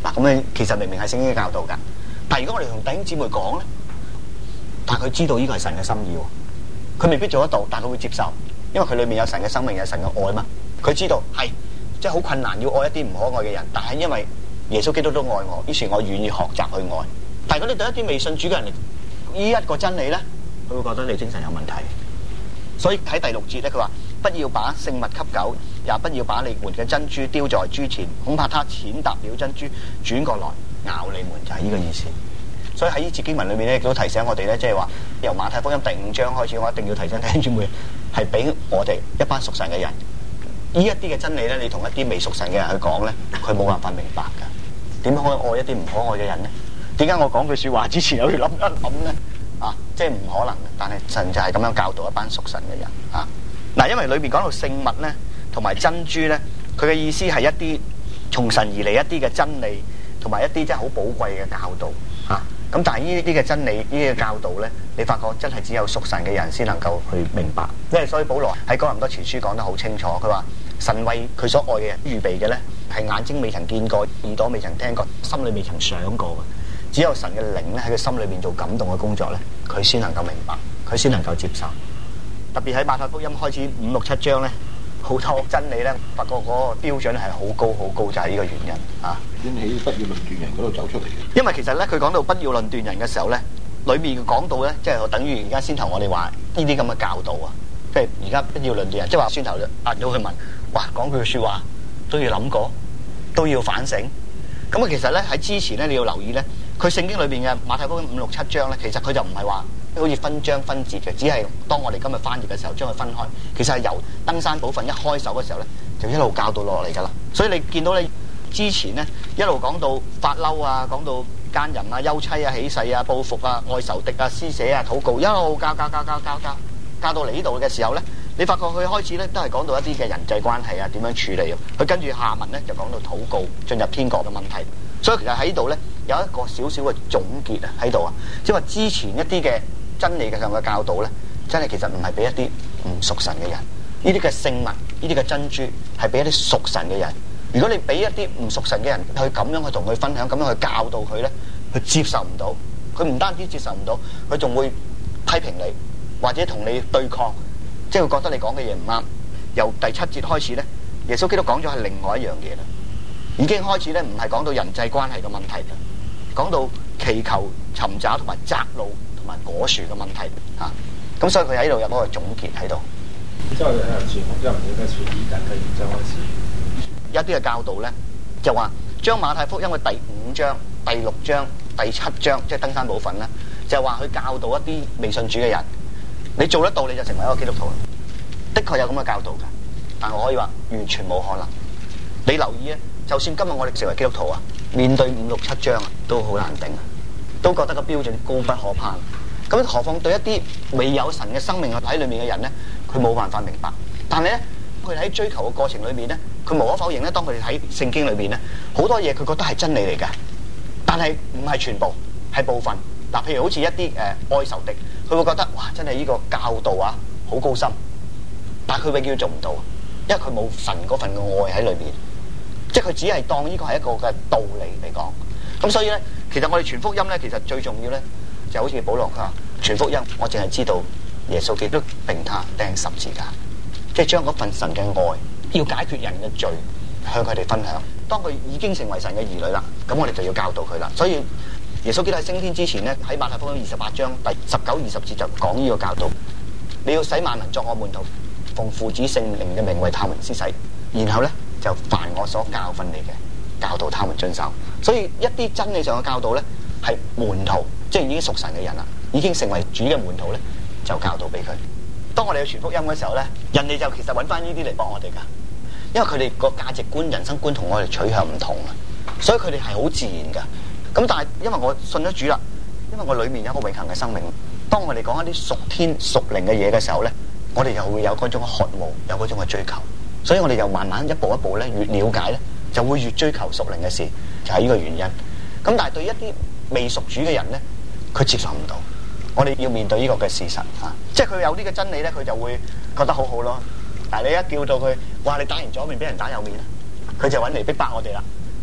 嗱，咁樣其實明明係聖經嘅教導㗎，但係如果我哋同弟兄姊妹講咧，但係佢知道呢個係神嘅心意喎，佢未必做得到，但係佢會接受，因為佢裏面有神嘅生命，有神嘅愛嘛。佢知道係即係好困難要愛一啲唔可愛嘅人，但係因為耶穌基督都愛我，於是我願意學習去愛。但係如果你對一啲未信主嘅人嚟，呢一個真理咧，佢會覺得你精神有問題。所以喺第六節咧，佢話不要把聖物給狗，也不要把你們嘅珍珠丟在豬前，恐怕它踐踏了珍珠，轉過來咬你們，就係呢個意思。所以喺呢節經文裏面咧，都提醒我哋咧，即係話由馬太福音第五章開始，我一定要提醒弟兄姊妹，係俾我哋一班屬神嘅人，呢一啲嘅真理咧，你同一啲未屬神嘅人去講咧，佢冇辦法明白噶。點可以愛一啲唔可愛嘅人咧？點解我講句說話之前又要諗一諗咧？啊，即係唔可能嘅。但係神就係咁樣教導一班屬神嘅人啊。嗱，因為裏邊講到聖物咧，同埋珍珠咧，佢嘅意思係一啲從神而嚟一啲嘅真理，同埋一啲真係好寶貴嘅教導啊。咁但係呢啲嘅真理，呢啲嘅教導咧，你發覺真係只有屬神嘅人先能夠去明白。因為所以保羅喺哥林多前書講得好清楚，佢話神為佢所愛嘅人預備嘅咧，係眼睛未曾見過，耳朵未曾聽過，心裏未曾想過嘅。只有神嘅靈咧喺佢心裏邊做感動嘅工作咧，佢先能夠明白，佢先能夠接受。特別喺馬太福音開始五六七章咧，好多真理咧，發覺嗰個標準係好高好高，就係呢個原因啊。 先喺不要論斷人嗰度走出嚟嘅。 因為其實咧，佢講到不要論斷人嘅時候咧，裏面講到咧，即係等於而家先頭我哋話呢啲咁嘅教導啊，即係而家不要論斷人，即係話先頭壓咗佢問，哇，講句説話都要諗過，都要反省。咁啊，其實咧喺之前咧，你要留意咧，佢聖經裏邊嘅馬太福音五六七章咧，其實佢就唔係話好似分章分節嘅，只係當我哋今日翻譯嘅時候將佢分開。其實係由登山寶訓一開手嘅時候咧，就一路教導落嚟㗎啦。所以你見到你之前咧一路講到發嬲啊，講到奸淫啊、休妻啊、起誓啊、報復啊、愛仇敵啊、施捨啊、禱告，一路教教教教教教教到嚟呢度嘅時候咧，你發覺佢開始咧都係講到一啲嘅人際關係啊，點樣處理啊。佢跟住下文咧就講到禱告、進入天國嘅問題。所以其實喺度咧有一個少少嘅總結啊喺度啊，即係話之前一啲嘅真理嘅上嘅教導咧，真係其實唔係俾一啲唔屬神嘅人，呢啲嘅聖物、呢啲嘅珍珠係俾一啲屬神嘅人。如果你俾一啲唔屬神嘅人去咁樣去同佢分享，咁樣去教導佢咧，佢接受唔到，佢唔單止接受唔到，佢仲會批評你，或者同你對抗，即係會覺得你講嘅嘢唔啱。由第七節開始咧，耶穌基督講咗係另外一樣嘢啦，已經開始咧唔係講到人際關係嘅問題啦，講到祈求、尋找同埋摘路同埋果樹嘅問題嚇。咁所以佢喺度有嗰個總結喺度。 之後係傳福音應該從而家嘅二章開始。 一啲嘅教導咧，就話將馬太福音嘅第五章、第六章、第七章，即係登山寶訓啦，就話去教導一啲未信主嘅人，你做得到你就成為一個基督徒啦。的確有咁嘅教導㗎，但我可以話完全冇可能。你留意咧，就算今日我哋成為基督徒啊，面對五六七章啊，都好難頂啊，都覺得個標準高不可攀。咁何況對一啲未有神嘅生命喺裏面嘅人咧，佢冇辦法明白。但係咧，佢喺追求嘅過程裏面咧，佢無可否認咧，當佢哋喺聖經裏邊咧，好多嘢佢覺得係真理嚟㗎，但係唔係全部，係部分。嗱，譬如好似一啲誒、呃、愛仇敵，佢會覺得哇，真係呢個教導啊，好高深，但係佢永遠做唔到，因為佢冇神嗰份嘅愛喺裏邊，即係佢只係當呢個係一個嘅道理嚟講。咁所以咧，其實我哋傳福音咧，其實最重要咧，就好似保羅佢話傳福音，我淨係知道耶穌基督並他釘十字架，即係將嗰份神嘅愛，要解決人嘅罪，向佢哋分享。當佢已經成為神嘅兒女啦，咁我哋就要教導佢啦。所以耶穌基督喺升天之前咧，喺馬太福音二十八章第十九、二十節就講呢個教導。你要使萬民作我門徒，奉父子聖靈嘅名為他們施洗，然後咧就凡我所教訓你嘅，教導他們遵守。所以一啲真理上嘅教導咧，係門徒，即係已經屬神嘅人啦，已經成為主嘅門徒咧，就教導俾佢。當我哋去傳福音嘅時候咧，人哋就其實揾翻呢啲嚟幫我哋噶，因為佢哋個價值觀、人生觀同我哋取向唔同啊，所以佢哋係好自然噶。咁但係因為我信咗主啦，因為我裏面有一個永恆嘅生命，當我哋講一啲屬天屬靈嘅嘢嘅時候咧，我哋就會有嗰種渴慕，有嗰種嘅追求，所以我哋就慢慢一步一步咧，越了解咧，就會越追求屬靈嘅事，就係呢個原因。咁但係對一啲未屬主嘅人咧，佢接受唔到。我哋要面對呢個嘅事實啊，即係佢有呢個真理咧，佢就會覺得好好咯。但係你一叫到佢，哇！你打完左面俾人打右面，佢就揾嚟逼迫我哋啦。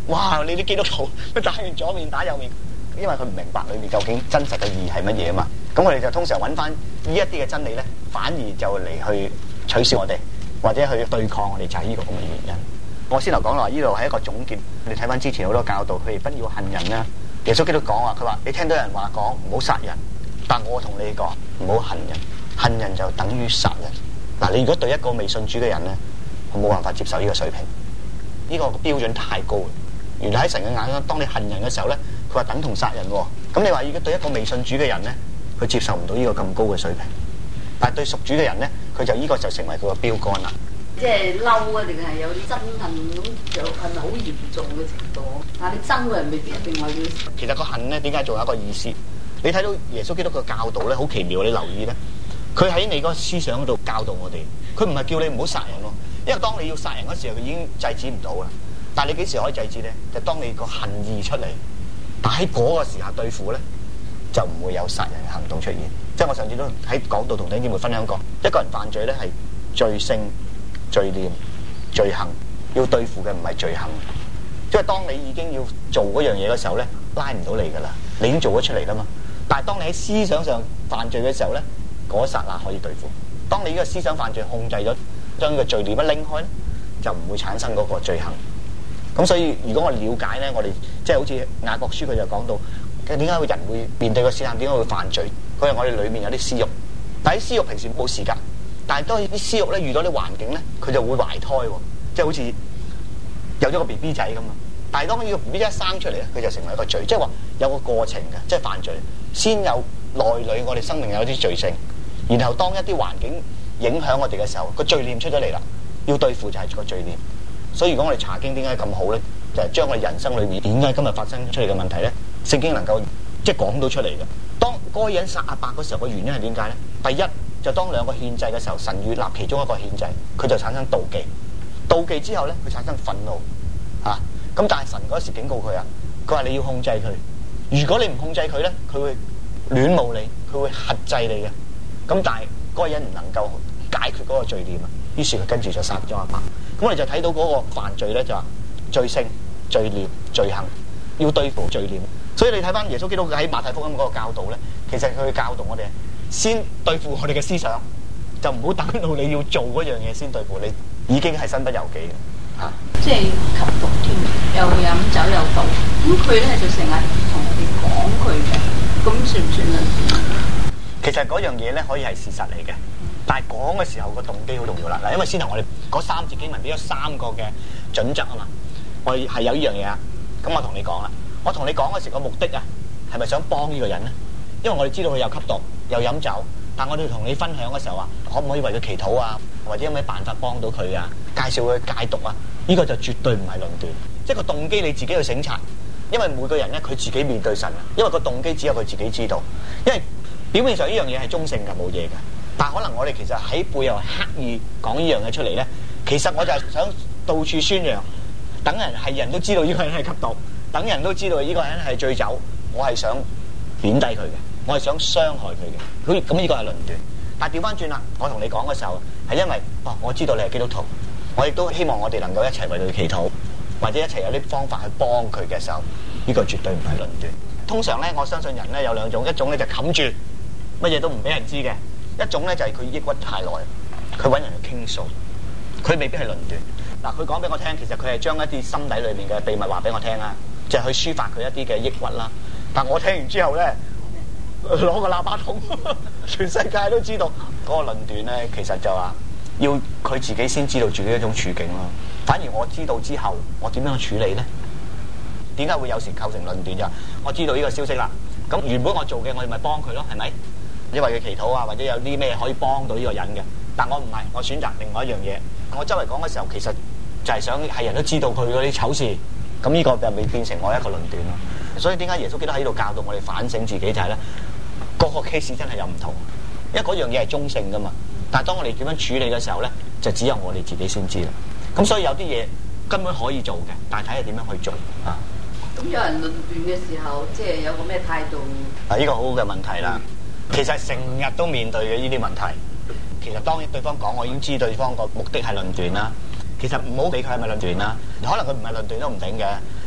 哇！你啲基督徒打完左面打右面，因為佢唔明白裏面究竟真實嘅意義係乜嘢啊嘛。咁我哋就通常揾翻呢一啲嘅真理咧，反而就嚟去取消我哋，或者去對抗我哋，就係呢個咁嘅原因。我先頭講啦，呢度係一個總結。你睇翻之前好多教導，譬如不要恨人啦。耶穌基督講話，佢話你聽到人話講唔好殺人，但我同你講唔好恨人，恨人就等於殺人。嗱，你如果對一個未信主嘅人咧，佢冇辦法接受呢個水平，呢個標準太高。原來喺神嘅眼中，當你恨人嘅時候咧，佢話等同殺人。咁你話如果對一個未信主嘅人咧，佢接受唔到呢個咁高嘅水平，但係對屬主嘅人咧，佢就呢個就成為佢個標杆啦。 即係嬲啊，定係有啲憎恨咁，就係咪好嚴重嘅程度？但係你憎嘅人未必一定話要。 其實個恨咧，點解仲有一個意思？你睇到耶穌基督嘅教導咧，好奇妙。你留意咧，佢喺你嗰個思想嗰度教導我哋。佢唔係叫你唔好殺人咯，因為當你要殺人嗰時候，佢已經制止唔到啦。但係你幾時可以制止咧？就當你個恨意出嚟，但喺嗰個時候對付咧，就唔會有殺人嘅行動出現。即係我上次都喺講道同弟兄姊妹分享過，一個人犯罪咧係罪性、罪念、罪行，要對付嘅唔係罪行。即係當你已經要做嗰樣嘢嘅時候咧，拉唔到你噶啦，你已經做咗出嚟啦嘛。但係當你喺思想上犯罪嘅時候咧，嗰一剎那可以對付。當你呢個思想犯罪控制咗，將呢個罪念一拎開咧，就唔會產生嗰個罪行。咁所以如果我哋了解咧，我哋即係好似雅各書佢就講到，點解個人會面對個試探，點解會犯罪？佢話我哋裏面有啲私欲，但係啲私欲平時冇事㗎，但係當啲私欲咧遇到啲環境咧，佢就會懷胎喎，即係好似有咗個 B B 仔咁啊！但係當呢個 B B 仔一生出嚟咧，佢就成為一個罪，即係話有個過程嘅，即係犯罪先有內裏我哋生命有啲罪性，然後當一啲環境影響我哋嘅時候，個罪念出咗嚟啦，要對付就係個罪念。所以如果我哋查經點解咁好咧，就係、是、將我哋人生裏面點解今日發生出嚟嘅問題咧，聖經能夠即係講到出嚟嘅。當該隱殺亞伯嗰時候嘅原因係點解咧？第一就當兩個獻祭嘅時候，神預立其中一個獻祭，佢就產生妒忌，妒忌之後咧，佢產生憤怒啊。咁但係神嗰時警告佢啊，佢話你要控制佢，如果你唔控制佢咧，佢會戀慕你，佢會轄制你嘅。咁但係該隱唔能夠解決嗰個罪念啊，於是佢跟住就殺咗亞伯。咁我哋就睇到嗰個犯罪咧，就話罪性、罪念、罪行，要對付罪念。所以你睇翻耶穌基督喺馬太福音嗰個教導咧，其實佢教導我哋先對付我哋嘅思想，就唔好等到你要做嗰樣嘢先對付你，已經係身不由己嘅嚇。 即係吸毒添，又飲酒又賭，咁佢咧就成日同我哋講佢嘅，咁算唔算啊？ 其實嗰樣嘢咧可以係事實嚟嘅。但係講嘅時候個動機好重要啦，嗱，因為先頭我哋嗰三節經文俾咗三個嘅準則啊嘛，我係有呢樣嘢啊，咁我同你講啦，我同你講嘅時個目的啊，係咪想幫呢個人咧？因為我哋知道佢有吸毒又飲酒，但我哋同你分享嘅時候啊，可唔可以為佢祈禱啊，或者有咩辦法幫到佢啊？介紹佢戒毒啊？呢個就絕對唔係論斷，即係個動機你自己去省察，因為每個人咧佢自己面對神啊，因為個動機只有佢自己知道，因為表面上呢樣嘢係中性㗎，冇嘢㗎。但可能我哋其實喺背後刻意講呢樣嘢出嚟咧，其實我就係想到處宣揚，等人係人都知道呢個人係吸毒，等人都知道呢個人係醉酒，我係想貶低佢嘅，我係想傷害佢嘅。咁咁呢個係論斷。但係調翻轉啦，我同你講嘅時候係因為哦，我知道你係基督徒，我亦都希望我哋能夠一齊為佢祈禱，或者一齊有啲方法去幫佢嘅時候，呢個絕對唔係論斷。通常咧，我相信人咧有兩種，一種咧就冚住，乜嘢都唔俾人知嘅。一種咧就係佢抑鬱太耐，佢揾人去傾訴，佢未必係論斷。嗱，佢講俾我聽，其實佢係將一啲心底裏面嘅秘密話俾我聽啊，就係去抒發佢一啲嘅抑鬱啦。但我聽完之後咧，攞個喇叭筒，全世界都知道嗰個論斷咧，其實就話要佢自己先知道自己一種處境咯。反而我知道之後，我點樣處理咧？點解會有時構成論斷？就我知道呢個消息啦，咁原本我做嘅，我哋咪幫佢咯，係咪？因為佢祈禱啊，或者有啲咩可以幫到呢個人嘅，但我唔係，我選擇另外一樣嘢。我周圍講嘅時候，其實就係想係人都知道佢嗰啲醜事，咁呢個就未變成我一個論斷咯。所以點解耶穌基督喺度教導我哋反省自己就係咧，個個 case 真係有唔同，因為嗰樣嘢係中性噶嘛。但係當我哋點樣處理嘅時候咧，就只有我哋自己先知啦。咁所以有啲嘢根本可以做嘅，但係睇下點樣去做啊。 咁有人論斷嘅時候，即係有個咩態度？ 啊，呢個好好嘅問題啦。其實成日都面對嘅呢啲問題，其實當對方講，我已經知對方個目的係論斷啦。其實唔好理佢係咪論斷啦，可能佢唔係論斷都唔定嘅。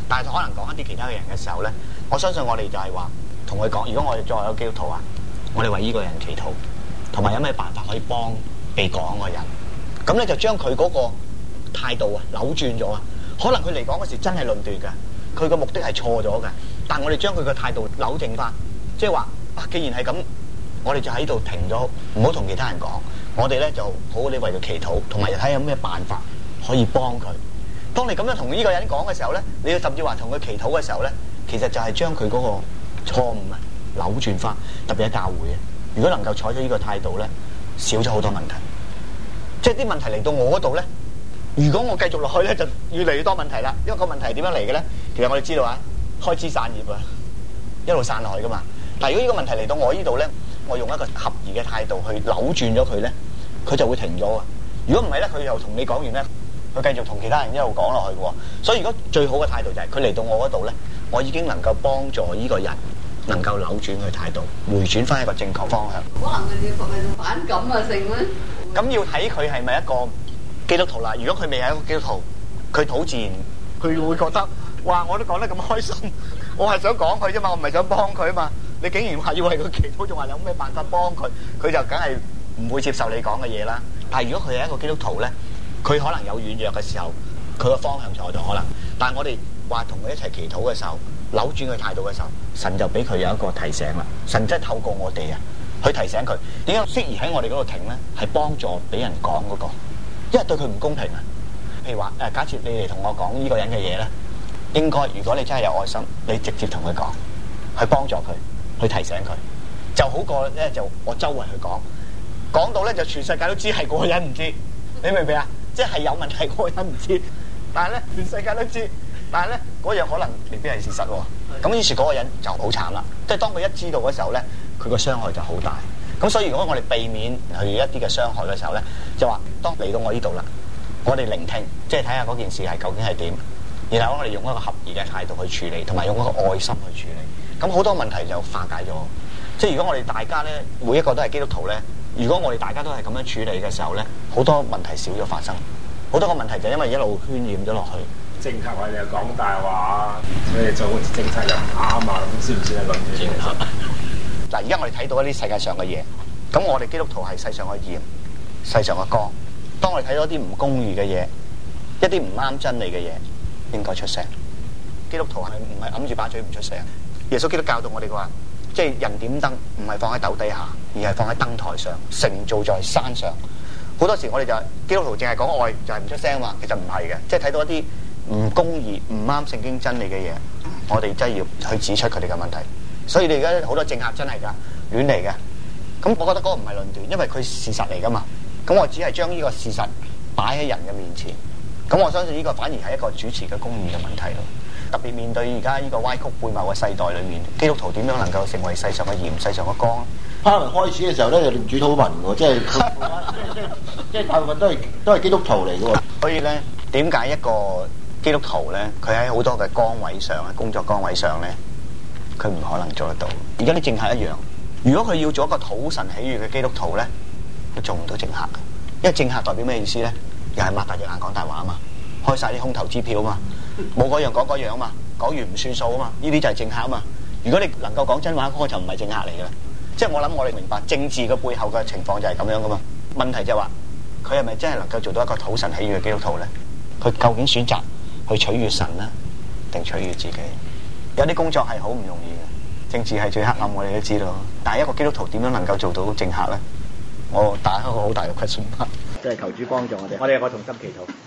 但係可能講一啲其他嘅人嘅時候咧，我相信我哋就係話同佢講，如果我哋作為一個基督徒啊，我哋為呢個人祈禱，同埋有咩辦法可以幫被講嘅人，咁咧就將佢嗰個態度啊扭轉咗啊。可能佢嚟講嗰時真係論斷嘅，佢個目的係錯咗嘅，但我哋將佢個態度扭正翻，即係話啊，既然係咁，我哋就喺度停咗，唔好同其他人講，我哋咧就好好地為佢祈禱，同埋睇下有咩辦法可以幫佢。當你咁樣同呢個人講嘅時候咧，你要甚至話同佢祈禱嘅時候咧，其實就係將佢嗰個錯誤啊扭轉翻，特別喺教會啊。如果能夠採取呢個態度咧，少咗好多問題。即係啲問題嚟到我嗰度咧，如果我繼續落去咧，就越嚟越多問題啦。因為個問題係點樣嚟嘅咧？其實我哋知道啊，開枝散葉啊，一路散落去噶嘛。但係如果呢個問題嚟到我呢度咧，我用一個合宜嘅態度去扭轉咗佢咧，佢就會停咗啊。如果唔係咧，佢又同你講完咧，佢繼續同其他人一路講落去嘅。所以如果最好嘅態度就係佢嚟到我嗰度咧，我已經能夠幫助呢個人能夠扭轉佢態度，回轉翻一個正確方向。 可能佢哋係反感啊，成咧。 咁要睇佢係咪一個基督徒啦。如果佢未係一個基督徒，佢好自然，佢會覺得，哇！我都講得咁開心，我係想講佢啫嘛，我唔係想幫佢啊嘛。你竟然話要為佢祈禱，仲話有咩辦法幫佢，佢就梗係唔會接受你講嘅嘢啦。但係如果佢係一個基督徒咧，佢可能有軟弱嘅時候，佢個方向錯咗可能。但係我哋話同佢一齊祈禱嘅時候，扭轉佢態度嘅時候，神就俾佢有一個提醒啦。神真係透過我哋啊，去提醒佢點樣適宜喺我哋嗰度停咧，係幫助俾人講嗰個，因為對佢唔公平啊。譬如話誒，假設你哋同我講呢個人嘅嘢咧，應該如果你真係有愛心，你直接同佢講，去幫助佢，去提醒佢，就好過咧就我周圍去講，講到咧就全世界都知係嗰個人唔知，你明唔明啊？即係有問題嗰個人唔知，但係咧全世界都知，但係咧嗰樣可能未必係事實喎。咁於是嗰個人就好慘啦。即係當佢一知道嘅時候咧，佢個傷害就好大。咁所以如果我哋避免去一啲嘅傷害嘅時候咧，就話當嚟到我呢度啦，我哋聆聽，即係睇下嗰件事係究竟係點，然後我哋用一個合宜嘅態度去處理，同埋用一個愛心去處理。咁好多問題就化解咗。即係如果我哋大家咧，每一個都係基督徒咧，如果我哋大家都係咁樣處理嘅時候咧，好多問題少咗發生。好多個問題就因為一路渲染咗落去。 政客或者講大話，所以做政策又唔啱啊，咁算唔算係論斷？政客嗱，而家我哋睇到一啲世界上嘅嘢，咁我哋基督徒係世上嘅鹽，世上嘅光。當我哋睇到一啲唔公義嘅嘢，一啲唔啱真理嘅嘢，應該出聲。基督徒係唔係揞住把嘴唔出聲？耶穌基督教導我哋話，即係人點燈唔係放喺斗底下，而係放喺燈台上，城造在山上。好多時我哋就基督徒淨係講愛，就係唔出聲嘛。其實唔係嘅，即係睇到一啲唔公義、唔啱聖經真理嘅嘢，我哋真係要去指出佢哋嘅問題。所以你而家好多政客真係噶亂嚟嘅。咁我覺得嗰個唔係論斷，因為佢事實嚟噶嘛。咁我只係將呢個事實擺喺人嘅面前。咁我相信呢個反而係一個主持嘅公義嘅問題咯。特別面對而家呢個歪曲背謬嘅世代裏面，基督徒點樣能夠成為世上嘅鹽、世上嘅光？ 可能開始嘅時候咧就念主禱文喎，即係即係即係大部分都係都係基督徒嚟嘅喎。 所以咧，點解一個基督徒咧，佢喺好多嘅崗位上啊，工作崗位上咧，佢唔可能做得到？而家啲政客一樣，如果佢要做一個討神喜悅嘅基督徒咧，都做唔到政客嘅，因為政客代表咩意思咧？又係擘大隻眼講大話啊嘛，開晒啲空頭支票啊嘛，冇嗰樣講嗰樣啊嘛，講完唔算數啊嘛，呢啲就係政客啊嘛。如果你能夠講真話，嗰個就唔係政客嚟嘅。即係我諗，我哋明白政治嘅背後嘅情況就係咁樣噶嘛。問題就係話，佢係咪真係能夠做到一個討神喜悅嘅基督徒咧？佢究竟選擇去取悅神咧，定取悅自己？有啲工作係好唔容易嘅，政治係最黑暗，我哋都知道。但係一個基督徒點樣能夠做到政客咧？我打一個好大嘅 question mark。 即係求主幫助我哋，我哋有個同心祈禱。